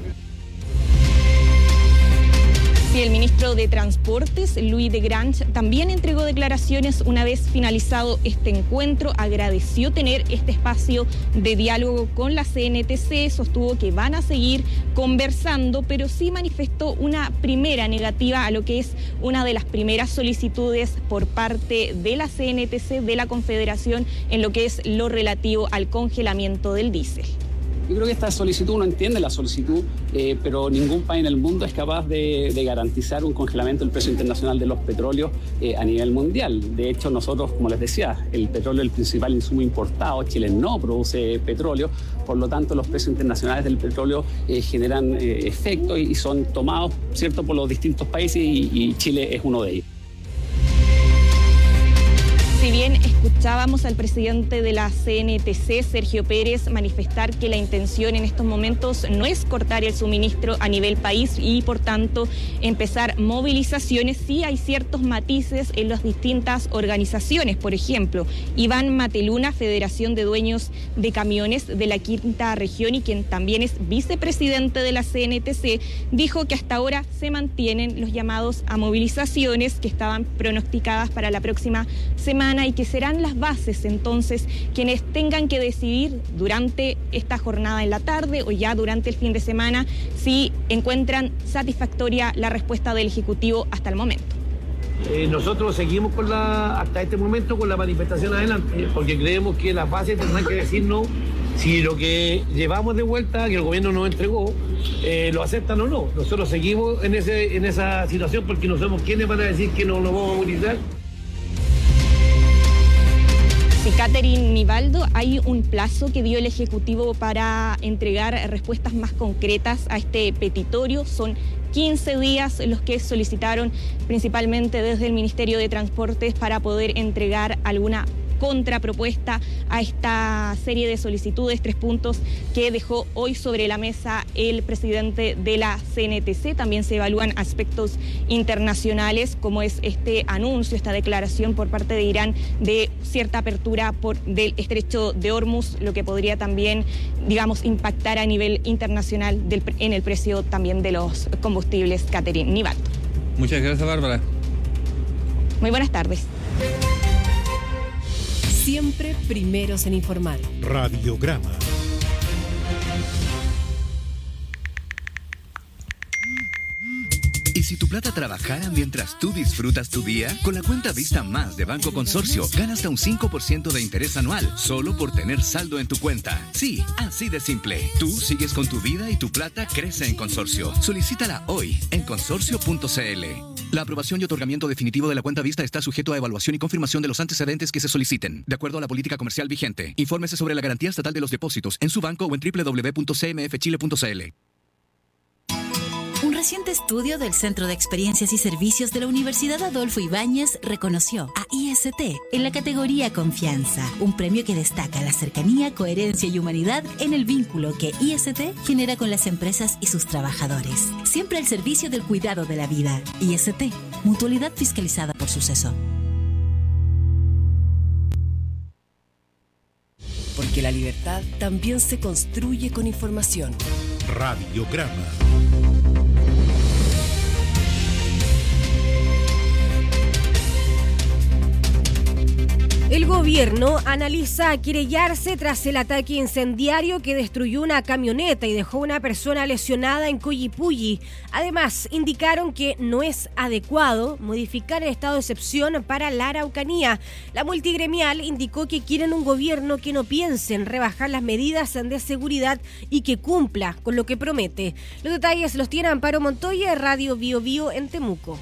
Sí, el ministro de Transportes, Louis de Grange, también entregó declaraciones una vez finalizado este encuentro. Agradeció tener este espacio de diálogo con la C N T C, sostuvo que van a seguir conversando, pero sí manifestó una primera negativa a lo que es una de las primeras solicitudes por parte de la C N T C, de la Confederación, en lo que es lo relativo al congelamiento del diésel. Yo creo que esta solicitud, uno entiende la solicitud, eh, pero ningún país en el mundo es capaz de, de garantizar un congelamiento del precio internacional de los petróleos eh, a nivel mundial. De hecho, nosotros, como les decía, el petróleo es el principal insumo importado. Chile no produce petróleo, por lo tanto, los precios internacionales del petróleo eh, generan eh, efectos y son tomados, ¿cierto?, por los distintos países y, y Chile es uno de ellos. Si bien escuchábamos al presidente de la C N T C, Sergio Pérez, manifestar que la intención en estos momentos no es cortar el suministro a nivel país y, por tanto, empezar movilizaciones, sí hay ciertos matices en las distintas organizaciones. Por ejemplo, Iván Mateluna, Federación de Dueños de Camiones de la Quinta Región y quien también es vicepresidente de la C N T C, dijo que hasta ahora se mantienen los llamados a movilizaciones que estaban pronosticadas para la próxima semana y que serán las bases entonces quienes tengan que decidir durante esta jornada en la tarde o ya durante el fin de semana si encuentran satisfactoria la respuesta del Ejecutivo hasta el momento. Eh, nosotros seguimos con la, hasta este momento con la manifestación adelante, porque creemos que las bases tendrán que decirnos si lo que llevamos de vuelta, que el gobierno nos entregó, eh, lo aceptan o no. Nosotros seguimos en, ese, en esa situación porque no somos quienes van a decir que no nos vamos a movilizar. Sí, Catherine Nivaldo, hay un plazo que dio el Ejecutivo para entregar respuestas más concretas a este petitorio. Son quince días los que solicitaron principalmente desde el Ministerio de Transportes para poder entregar alguna contrapropuesta a esta serie de solicitudes, tres puntos que dejó hoy sobre la mesa el presidente de la C N T C. También se evalúan aspectos internacionales, como es este anuncio, esta declaración por parte de Irán de cierta apertura por, del estrecho de Hormuz, lo que podría también, digamos, impactar a nivel internacional del, en el precio también de los combustibles. Catherine Nivaldo. Muchas gracias, Bárbara. Muy buenas tardes. Siempre primeros en informar. Radiograma. ¿Y si tu plata trabajara mientras tú disfrutas tu día? Con la cuenta Vista Más de Banco Consorcio, gana hasta un cinco por ciento de interés anual, solo por tener saldo en tu cuenta. Sí, así de simple. Tú sigues con tu vida y tu plata crece en Consorcio. Solicítala hoy en consorcio punto c l. La aprobación y otorgamiento definitivo de la cuenta Vista está sujeto a evaluación y confirmación de los antecedentes que se soliciten, de acuerdo a la política comercial vigente. Infórmese sobre la garantía estatal de los depósitos en su banco o en doble u doble u doble u punto c m f chile punto c l. Un reciente estudio del Centro de Experiencias y Servicios de la Universidad Adolfo Ibáñez reconoció a I S T en la categoría Confianza, un premio que destaca la cercanía, coherencia y humanidad en el vínculo que I S T genera con las empresas y sus trabajadores. Siempre al servicio del cuidado de la vida. I S T, mutualidad fiscalizada por Suceso. Porque la libertad también se construye con información. Radiograma. El gobierno analiza querellarse tras el ataque incendiario que destruyó una camioneta y dejó una persona lesionada en Coyipulli. Además, indicaron que no es adecuado modificar el estado de excepción para la Araucanía. La multigremial indicó que quieren un gobierno que no piense en rebajar las medidas de seguridad y que cumpla con lo que promete. Los detalles los tiene Amparo Montoya de Radio Bio Bio en Temuco.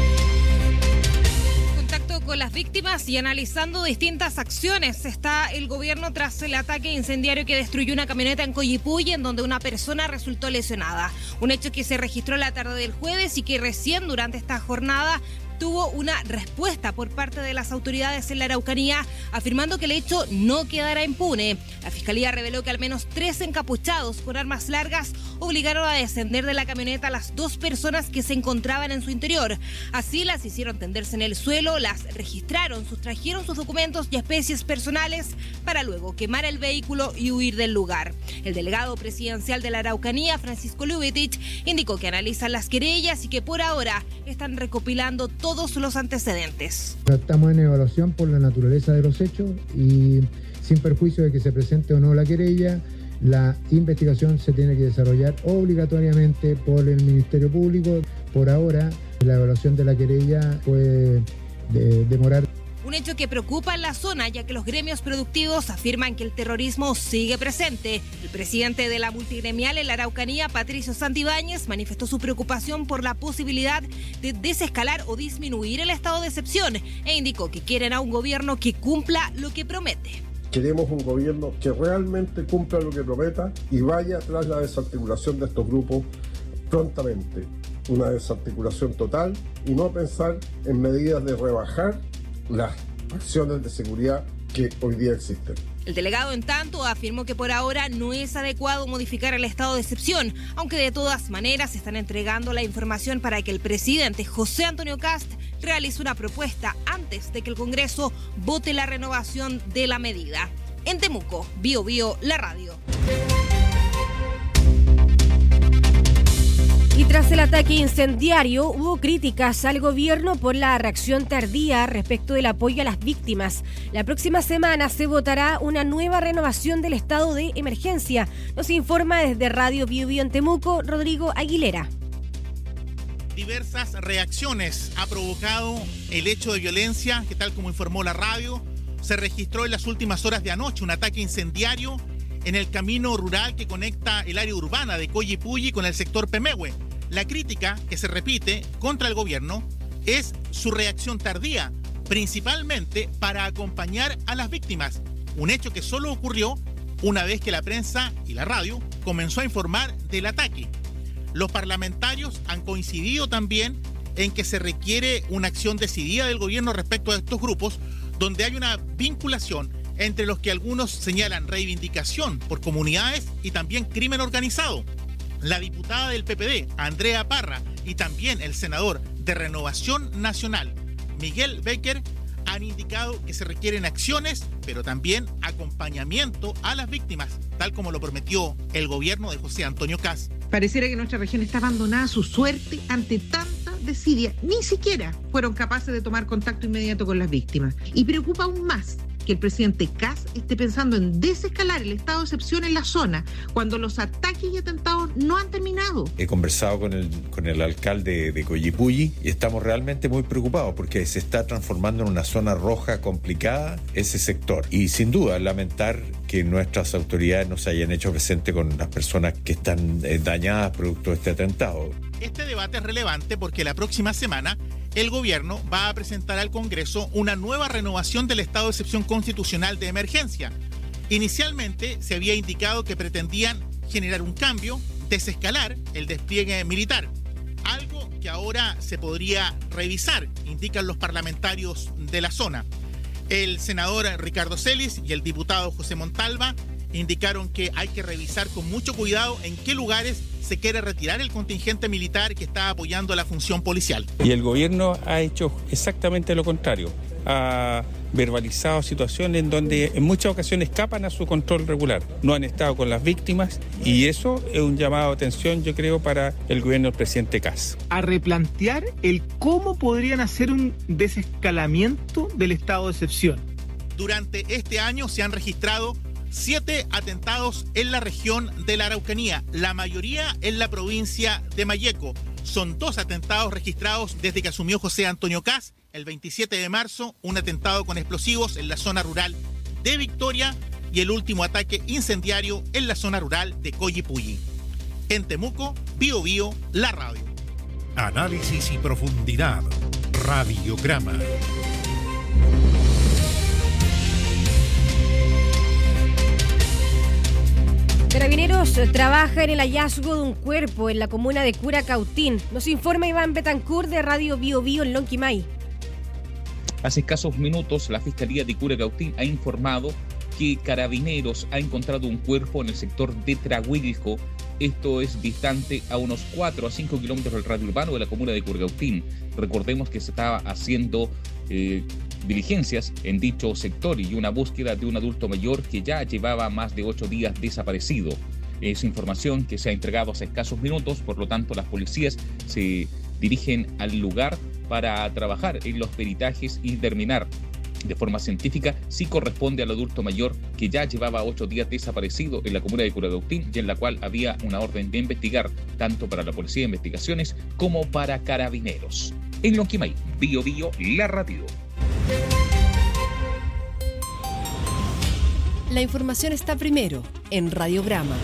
Con las víctimas y analizando distintas acciones está el gobierno tras el ataque incendiario que destruyó una camioneta en Coyipulli, en donde una persona resultó lesionada. Un hecho que se registró la tarde del jueves y que recién durante esta jornada tuvo una respuesta por parte de las autoridades en la Araucanía, afirmando que el hecho no quedará impune. La Fiscalía reveló que al menos tres encapuchados con armas largas obligaron a descender de la camioneta a las dos personas que se encontraban en su interior. Así las hicieron tenderse en el suelo, las registraron, sustrajeron sus documentos y especies personales para luego quemar el vehículo y huir del lugar. El delegado presidencial de la Araucanía, Francisco Lubitich, indicó que analizan las querellas y que por ahora están recopilando todos los antecedentes. Estamos en evaluación por la naturaleza de los hechos y sin perjuicio de que se presente o no la querella, la investigación se tiene que desarrollar obligatoriamente por el Ministerio Público. Por ahora, la evaluación de la querella puede de, demorar. Un hecho que preocupa en la zona, ya que los gremios productivos afirman que el terrorismo sigue presente. El presidente de la multigremial en la Araucanía, Patricio Santibáñez, manifestó su preocupación por la posibilidad de desescalar o disminuir el estado de excepción e indicó que quieren a un gobierno que cumpla lo que promete. Queremos un gobierno que realmente cumpla lo que prometa y vaya tras la desarticulación de estos grupos prontamente. Una desarticulación total y no pensar en medidas de rebajar las acciones de seguridad que hoy día existen. El delegado, en tanto, afirmó que por ahora no es adecuado modificar el estado de excepción, aunque de todas maneras están entregando la información para que el presidente José Antonio Kast realice una propuesta antes de que el Congreso vote la renovación de la medida. En Temuco, Bio Bio, la radio. Y tras el ataque incendiario, hubo críticas al gobierno por la reacción tardía respecto del apoyo a las víctimas. La próxima semana se votará una nueva renovación del estado de emergencia. Nos informa desde Radio Bio Bio en Temuco, Rodrigo Aguilera. Diversas reacciones ha provocado el hecho de violencia que, tal como informó la radio, se registró en las últimas horas de anoche un ataque incendiario en el camino rural que conecta el área urbana de Coyipulli con el sector Pemehue. La crítica que se repite contra el gobierno es su reacción tardía, principalmente para acompañar a las víctimas, un hecho que solo ocurrió una vez que la prensa y la radio comenzó a informar del ataque. Los parlamentarios han coincidido también en que se requiere una acción decidida del gobierno respecto a estos grupos, donde hay una vinculación entre los que algunos señalan reivindicación por comunidades y también crimen organizado. La diputada del P P D, Andrea Parra, y también el senador de Renovación Nacional, Miguel Becker, han indicado que se requieren acciones, pero también acompañamiento a las víctimas, tal como lo prometió el gobierno de José Antonio Kast. Pareciera que nuestra región está abandonada a su suerte ante tanta desidia. Ni siquiera fueron capaces de tomar contacto inmediato con las víctimas. Y preocupa aún más que el presidente Kast esté pensando en desescalar el estado de excepción en la zona, cuando los ataques y atentados no han terminado. He conversado con el, con el alcalde de Coyipulli y estamos realmente muy preocupados porque se está transformando en una zona roja complicada ese sector. Y sin duda lamentar que nuestras autoridades no se hayan hecho presente con las personas que están eh, dañadas producto de este atentado. Este debate es relevante porque la próxima semana el gobierno va a presentar al Congreso una nueva renovación del estado de excepción constitucional de emergencia. Inicialmente se había indicado que pretendían generar un cambio, desescalar el despliegue militar, algo que ahora se podría revisar, indican los parlamentarios de la zona. El senador Ricardo Celis y el diputado José Montalva indicaron que hay que revisar con mucho cuidado en qué lugares se quiere retirar el contingente militar que está apoyando la función policial. Y el gobierno ha hecho exactamente lo contrario. Ha verbalizado situaciones en donde en muchas ocasiones escapan a su control regular. No han estado con las víctimas y eso es un llamado de atención, yo creo, para el gobierno del presidente Kast. A replantear el cómo podrían hacer un desescalamiento del estado de excepción. Durante este año se han registrado siete atentados en la región de la Araucanía, la mayoría en la provincia de Malleco. Son dos atentados registrados desde que asumió José Antonio Kast, el veintisiete de marzo, un atentado con explosivos en la zona rural de Victoria y el último ataque incendiario en la zona rural de Coyipulli. En Temuco, Bío Bío, la radio. Análisis y profundidad. Radiograma. Carabineros trabaja en el hallazgo de un cuerpo en la comuna de Curacautín. Nos informa Iván Betancourt de Radio Bío Bío en Lonquimay. Hace escasos minutos, la Fiscalía de Curacautín ha informado que Carabineros ha encontrado un cuerpo en el sector de Trahuilco. Esto es distante a unos cuatro a cinco kilómetros del radio urbano de la comuna de Curacautín. Recordemos que se estaba haciendo eh, diligencias en dicho sector y una búsqueda de un adulto mayor que ya llevaba más de ocho días desaparecido. Es información que se ha entregado hace escasos minutos, por lo tanto las policías se dirigen al lugar para trabajar en los peritajes y determinar de forma científica si corresponde al adulto mayor que ya llevaba ocho días desaparecido en la comuna de Curacautín y en la cual había una orden de investigar tanto para la Policía de Investigaciones como para Carabineros. En Lonquimay, Bío Bío, la radio. La información está primero en Radiograma.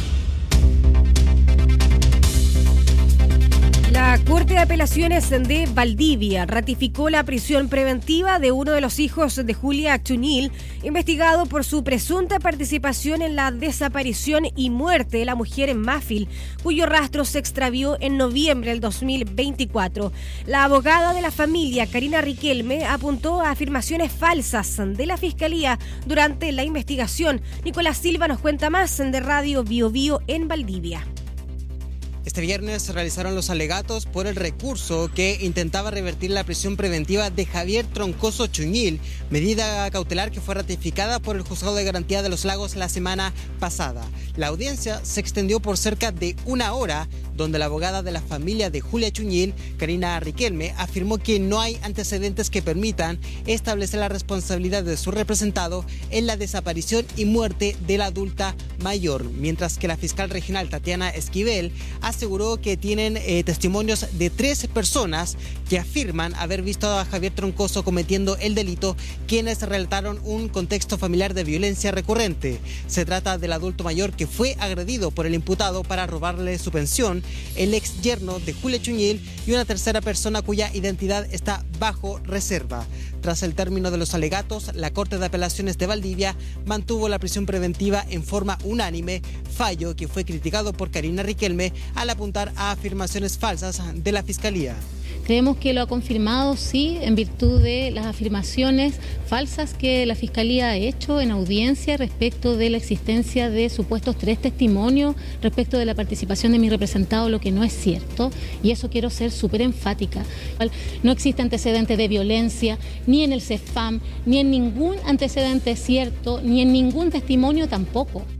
La Corte de Apelaciones de Valdivia ratificó la prisión preventiva de uno de los hijos de Julia Chuñil, investigado por su presunta participación en la desaparición y muerte de la mujer en Mafil, cuyo rastro se extravió en noviembre del dos mil veinticuatro. La abogada de la familia, Karina Riquelme, apuntó a afirmaciones falsas de la Fiscalía durante la investigación. Nicolás Silva nos cuenta más de Radio Bío Bío en Valdivia. Este viernes se realizaron los alegatos por el recurso que intentaba revertir la prisión preventiva de Javier Troncoso Chuñil, medida cautelar que fue ratificada por el Juzgado de Garantía de los Lagos la semana pasada. La audiencia se extendió por cerca de una hora, donde la abogada de la familia de Julia Chuñil, Karina Riquelme, afirmó que no hay antecedentes que permitan establecer la responsabilidad de su representado en la desaparición y muerte de la adulta mayor, mientras que la fiscal regional Tatiana Esquivel aseguró que tienen eh, testimonios de tres personas que afirman haber visto a Javier Troncoso cometiendo el delito, quienes relataron un contexto familiar de violencia recurrente. Se trata del adulto mayor que fue agredido por el imputado para robarle su pensión, el ex yerno de Julia Chuñil y una tercera persona cuya identidad está bajo reserva. Tras el término de los alegatos, la Corte de Apelaciones de Valdivia mantuvo la prisión preventiva en forma unánime, fallo que fue criticado por Karina Riquelme al apuntar a afirmaciones falsas de la Fiscalía. Creemos que lo ha confirmado, sí, en virtud de las afirmaciones falsas que la Fiscalía ha hecho en audiencia respecto de la existencia de supuestos tres testimonios respecto de la participación de mi representado, lo que no es cierto, y eso quiero ser súper enfática. No existe antecedente de violencia, ni en el CEFAM, ni en ningún antecedente cierto, ni en ningún testimonio tampoco.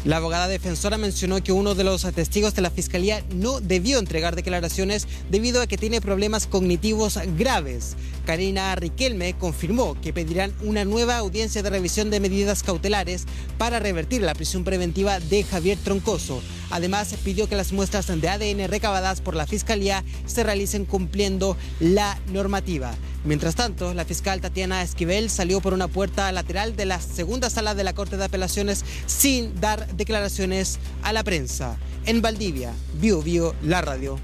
La abogada defensora mencionó que uno de los testigos de la Fiscalía no debió entregar declaraciones debido a que tiene problemas cognitivos graves. Karina Riquelme confirmó que pedirán una nueva audiencia de revisión de medidas cautelares para revertir la prisión preventiva de Javier Troncoso. Además, pidió que las muestras de A D N recabadas por la Fiscalía se realicen cumpliendo la normativa. Mientras tanto, la fiscal Tatiana Esquivel salió por una puerta lateral de la segunda sala de la Corte de Apelaciones sin dar declaraciones a la prensa. En Valdivia, Bio Bio, la radio.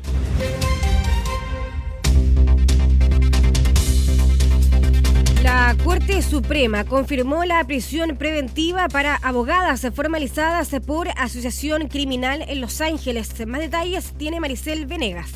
La Corte Suprema confirmó la prisión preventiva para abogadas formalizadas por asociación criminal en Los Ángeles. Más detalles tiene Maricel Venegas.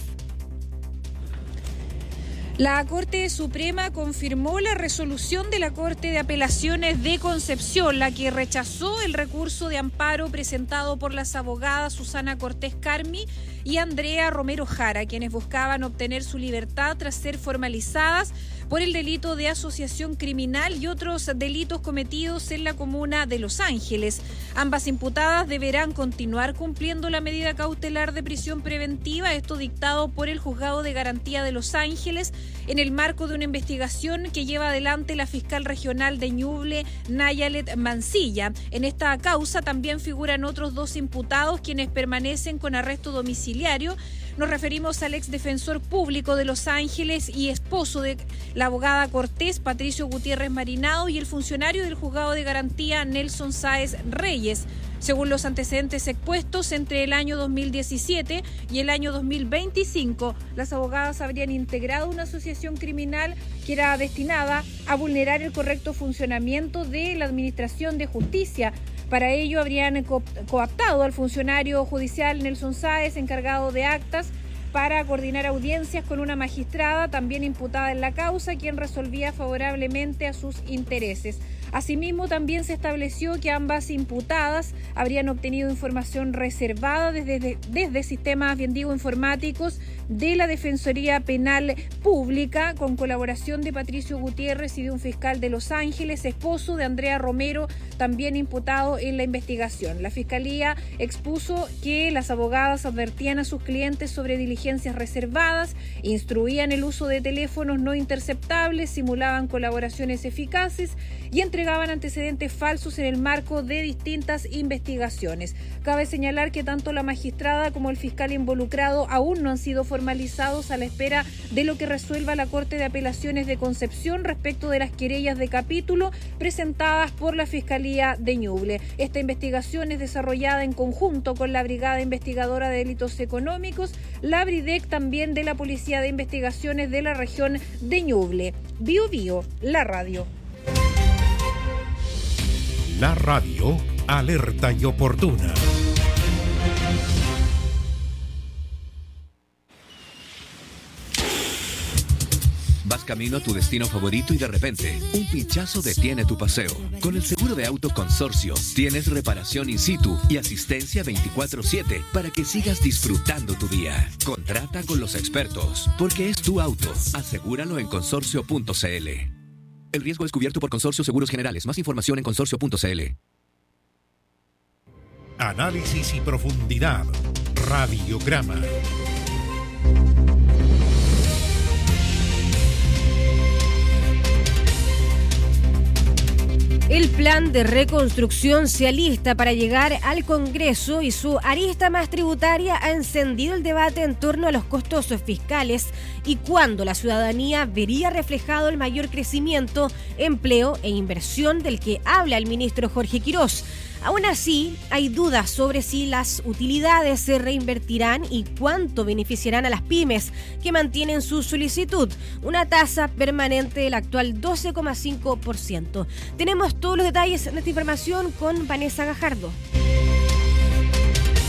La Corte Suprema confirmó la resolución de la Corte de Apelaciones de Concepción, la que rechazó el recurso de amparo presentado por las abogadas Susana Cortés Carmi y Andrea Romero Jara, quienes buscaban obtener su libertad tras ser formalizadas por el delito de asociación criminal y otros delitos cometidos en la comuna de Los Ángeles. Ambas imputadas deberán continuar cumpliendo la medida cautelar de prisión preventiva, esto dictado por el Juzgado de Garantía de Los Ángeles, en el marco de una investigación que lleva adelante la fiscal regional de Ñuble, Nayalet Mancilla. En esta causa también figuran otros dos imputados quienes permanecen con arresto domiciliario. Nos referimos al ex defensor público de Los Ángeles y esposo de la abogada Cortés, Patricio Gutiérrez Marinado, y el funcionario del Juzgado de Garantía, Nelson Sáez Reyes. Según los antecedentes expuestos, entre el año dos mil diecisiete y el año dos mil veinticinco, las abogadas habrían integrado una asociación criminal que era destinada a vulnerar el correcto funcionamiento de la Administración de Justicia. Para ello habrían co- cooptado al funcionario judicial Nelson Sáez, encargado de actas, para coordinar audiencias con una magistrada también imputada en la causa, quien resolvía favorablemente a sus intereses. Asimismo, también se estableció que ambas imputadas habrían obtenido información reservada desde, desde sistemas, bien digo, informáticos de la Defensoría Penal Pública, con colaboración de Patricio Gutiérrez y de un fiscal de Los Ángeles, esposo de Andrea Romero, también imputado en la investigación. La Fiscalía expuso que las abogadas advertían a sus clientes sobre diligencias reservadas, instruían el uso de teléfonos no interceptables, simulaban colaboraciones eficaces y entregaban antecedentes falsos en el marco de distintas investigaciones. Cabe señalar que tanto la magistrada como el fiscal involucrado aún no han sido formalizados a la espera de lo que resuelva la Corte de Apelaciones de Concepción respecto de las querellas de capítulo presentadas por la Fiscalía de Ñuble. Esta investigación es desarrollada en conjunto con la Brigada Investigadora de Delitos Económicos, la BRIDEC, también de la Policía de Investigaciones de la región de Ñuble. Bio Bio, la radio. La radio, alerta y oportuna. Vas camino a tu destino favorito y de repente, un pinchazo detiene tu paseo. Con el seguro de auto Consorcio, tienes reparación in situ y asistencia veinticuatro siete para que sigas disfrutando tu día. Contrata con los expertos, porque es tu auto. Asegúralo en consorcio punto c l. El riesgo es cubierto por Consorcio Seguros Generales. Más información en consorcio punto c l. Análisis y profundidad. Radiograma. El plan de reconstrucción se alista para llegar al Congreso y su arista más tributaria ha encendido el debate en torno a los costos fiscales y cuándo la ciudadanía vería reflejado el mayor crecimiento, empleo e inversión del que habla el ministro Jorge Quirós. Aún así, hay dudas sobre si las utilidades se reinvertirán y cuánto beneficiarán a las pymes que mantienen su solicitud, una tasa permanente del actual doce coma cinco por ciento. Tenemos todos los detalles de esta información con Vanessa Gajardo.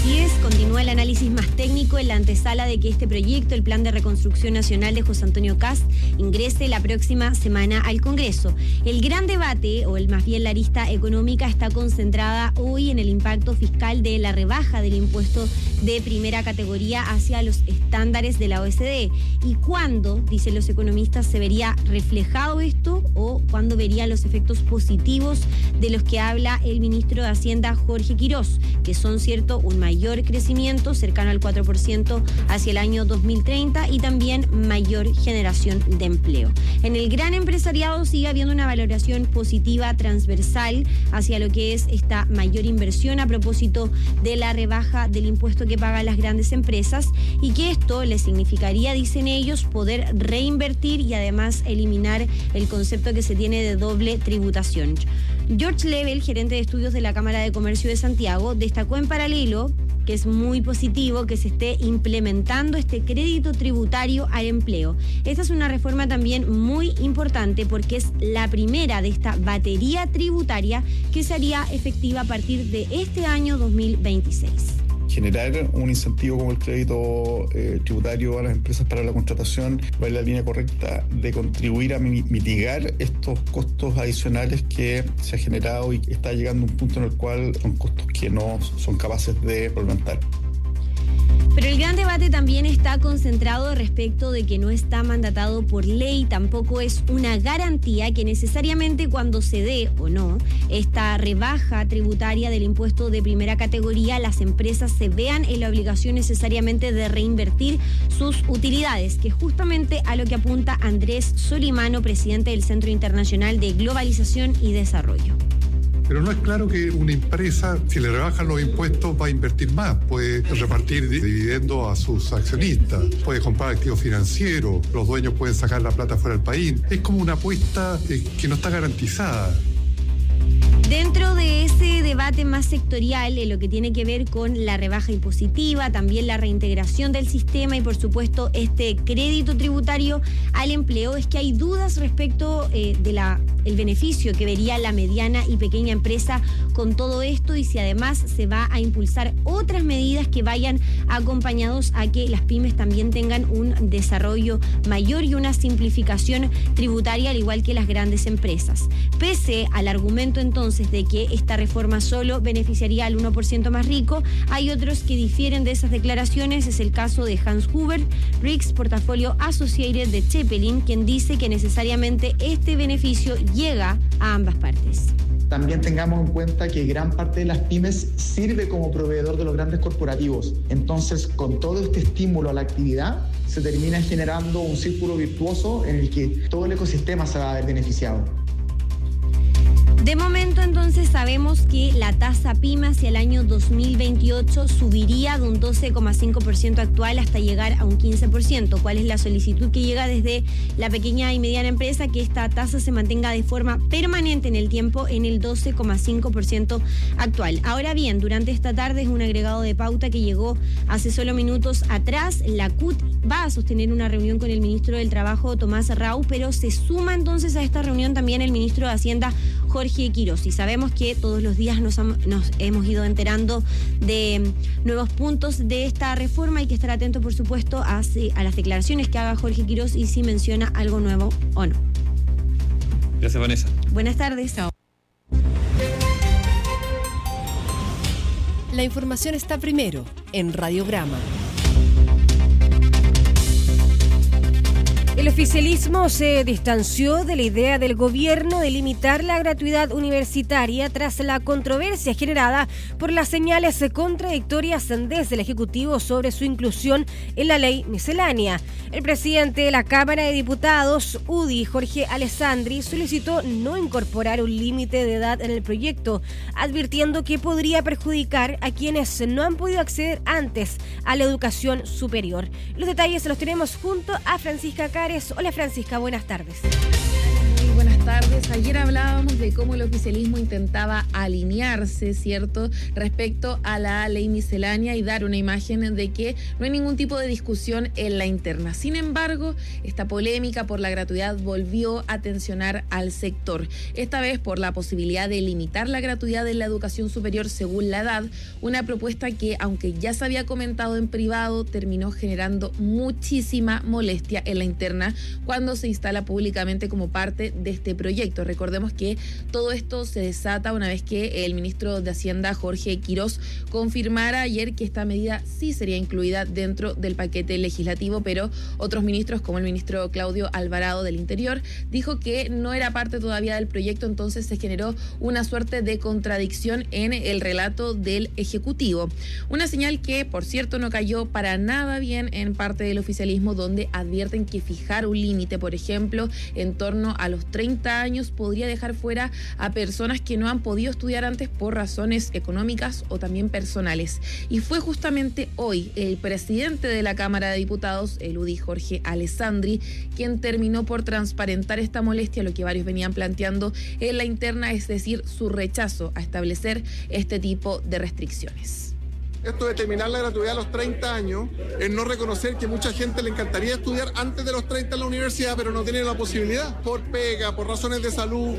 Así es, continúa el análisis más técnico en la antesala de que este proyecto, el Plan de Reconstrucción Nacional de José Antonio Kast, ingrese la próxima semana al Congreso. El gran debate, o el más bien la arista económica, está concentrada hoy en el impacto fiscal de la rebaja del impuesto de primera categoría hacia los estándares de la O E C D. ¿Y cuándo, dicen los economistas, se vería reflejado esto o cuándo vería los efectos positivos de los que habla el ministro de Hacienda, Jorge Quirós, que son, cierto, un mayor crecimiento cercano al cuatro por ciento hacia el año dos mil treinta y también mayor generación de empleo? En el gran empresariado sigue habiendo una valoración positiva transversal hacia lo que es esta mayor inversión a propósito de la rebaja del impuesto que pagan las grandes empresas y que esto les significaría, dicen ellos, poder reinvertir y además eliminar el concepto que se tiene de doble tributación. George Lebel, gerente de estudios de la Cámara de Comercio de Santiago, destacó en paralelo que es muy positivo que se esté implementando este crédito tributario al empleo. Esta es una reforma también muy importante porque es la primera de esta batería tributaria que sería efectiva a partir de este año dos mil veintiséis. Generar un incentivo como el crédito eh, tributario a las empresas para la contratación va en la línea correcta de contribuir a mi- mitigar estos costos adicionales que se ha generado y está llegando a un punto en el cual son costos que no son capaces de solventar. Pero el gran debate también está concentrado respecto de que no está mandatado por ley, tampoco es una garantía que necesariamente cuando se dé o no esta rebaja tributaria del impuesto de primera categoría, las empresas se vean en la obligación necesariamente de reinvertir sus utilidades, que es justamente a lo que apunta Andrés Solimano, presidente del Centro Internacional de Globalización y Desarrollo. Pero no es claro que una empresa, si le rebajan los impuestos, va a invertir más. Puede repartir dividendos a sus accionistas, puede comprar activos financieros, los dueños pueden sacar la plata fuera del país. Es como una apuesta eh, que no está garantizada. Dentro de ese debate más sectorial, en lo que tiene que ver con la rebaja impositiva, también la reintegración del sistema y por supuesto este crédito tributario al empleo, es que hay dudas respecto eh, de la el beneficio que vería la mediana y pequeña empresa con todo esto y si además se va a impulsar otras medidas que vayan acompañados a que las pymes también tengan un desarrollo mayor y una simplificación tributaria al igual que las grandes empresas. Pese al argumento entonces de que esta reforma solo beneficiaría al uno por ciento más rico, hay otros que difieren de esas declaraciones. Es el caso de Hans Huber, Rix Portafolio Associated de Zeppelin, quien dice que necesariamente este beneficio llega a ambas partes. También tengamos en cuenta que gran parte de las pymes sirve como proveedor de los grandes corporativos. Entonces, con todo este estímulo a la actividad, se termina generando un círculo virtuoso en el que todo el ecosistema se va a ver beneficiado. De momento, entonces, sabemos que la tasa PYME hacia el año dos mil veintiocho subiría de un doce coma cinco por ciento actual hasta llegar a un quince por ciento. ¿Cuál es la solicitud que llega desde la pequeña y mediana empresa? Que esta tasa se mantenga de forma permanente en el tiempo en el doce coma cinco por ciento actual. Ahora bien, durante esta tarde es un agregado de pauta que llegó hace solo minutos atrás. La C U T va a sostener una reunión con el ministro del Trabajo, Tomás Rau, pero se suma entonces a esta reunión también el ministro de Hacienda, Jorge Quirós. Y sabemos que todos los días nos, nos hemos ido enterando de nuevos puntos de esta reforma. Hay que estar atentos, por supuesto, a, a las declaraciones que haga Jorge Quirós y si menciona algo nuevo o no. Gracias, Vanessa. Buenas tardes. Chao. La información está primero en Radiograma. El oficialismo se distanció de la idea del gobierno de limitar la gratuidad universitaria tras la controversia generada por las señales contradictorias desde el Ejecutivo sobre su inclusión en la ley miscelánea. El presidente de la Cámara de Diputados, U D I, Jorge Alessandri, solicitó no incorporar un límite de edad en el proyecto, advirtiendo que podría perjudicar a quienes no han podido acceder antes a la educación superior. Los detalles los tenemos junto a Francisca Cares. Hola Francisca, buenas tardes. buenas tardes. Ayer hablábamos de cómo el oficialismo intentaba alinearse, ¿cierto?, respecto a la ley miscelánea y dar una imagen de que no hay ningún tipo de discusión en la interna. Sin embargo, esta polémica por la gratuidad volvió a tensionar al sector. Esta vez por la posibilidad de limitar la gratuidad en la educación superior según la edad, una propuesta que, aunque ya se había comentado en privado, terminó generando muchísima molestia en la interna cuando se instala públicamente como parte de este proyecto. Recordemos que todo esto se desata una vez que el ministro de Hacienda, Jorge Quirós, confirmara ayer que esta medida sí sería incluida dentro del paquete legislativo, pero otros ministros, como el ministro Claudio Alvarado del Interior, dijo que no era parte todavía del proyecto. Entonces se generó una suerte de contradicción en el relato del Ejecutivo. Una señal que, por cierto, no cayó para nada bien en parte del oficialismo, donde advierten que fijar un límite, por ejemplo, en torno a los treinta años, podría dejar fuera a personas que no han podido estudiar antes por razones económicas o también personales. Y fue justamente hoy el presidente de la Cámara de Diputados, el U D I, Jorge Alessandri, quien terminó por transparentar esta molestia, lo que varios venían planteando en la interna, es decir, su rechazo a establecer este tipo de restricciones. Esto de terminar la gratuidad a los treinta años es no reconocer que mucha gente le encantaría estudiar antes de los treinta en la universidad, pero no tiene la posibilidad, por pega, por razones de salud.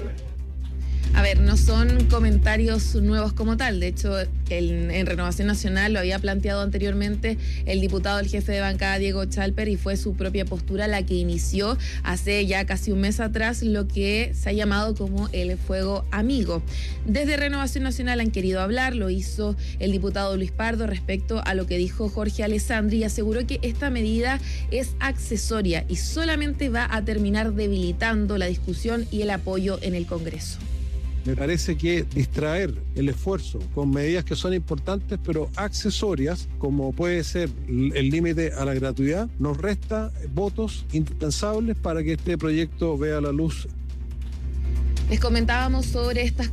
A ver, no son comentarios nuevos como tal. De hecho, el, en Renovación Nacional lo había planteado anteriormente el diputado, el jefe de bancada, Diego Chalper, y fue su propia postura la que inició hace ya casi un mes atrás lo que se ha llamado como el fuego amigo. Desde Renovación Nacional han querido hablar, lo hizo el diputado Luis Pardo respecto a lo que dijo Jorge Alessandri, y aseguró que esta medida es accesoria y solamente va a terminar debilitando la discusión y el apoyo en el Congreso. Me parece que distraer el esfuerzo con medidas que son importantes pero accesorias, como puede ser el límite a la gratuidad, nos resta votos indispensables para que este proyecto vea la luz. Les comentábamos sobre estas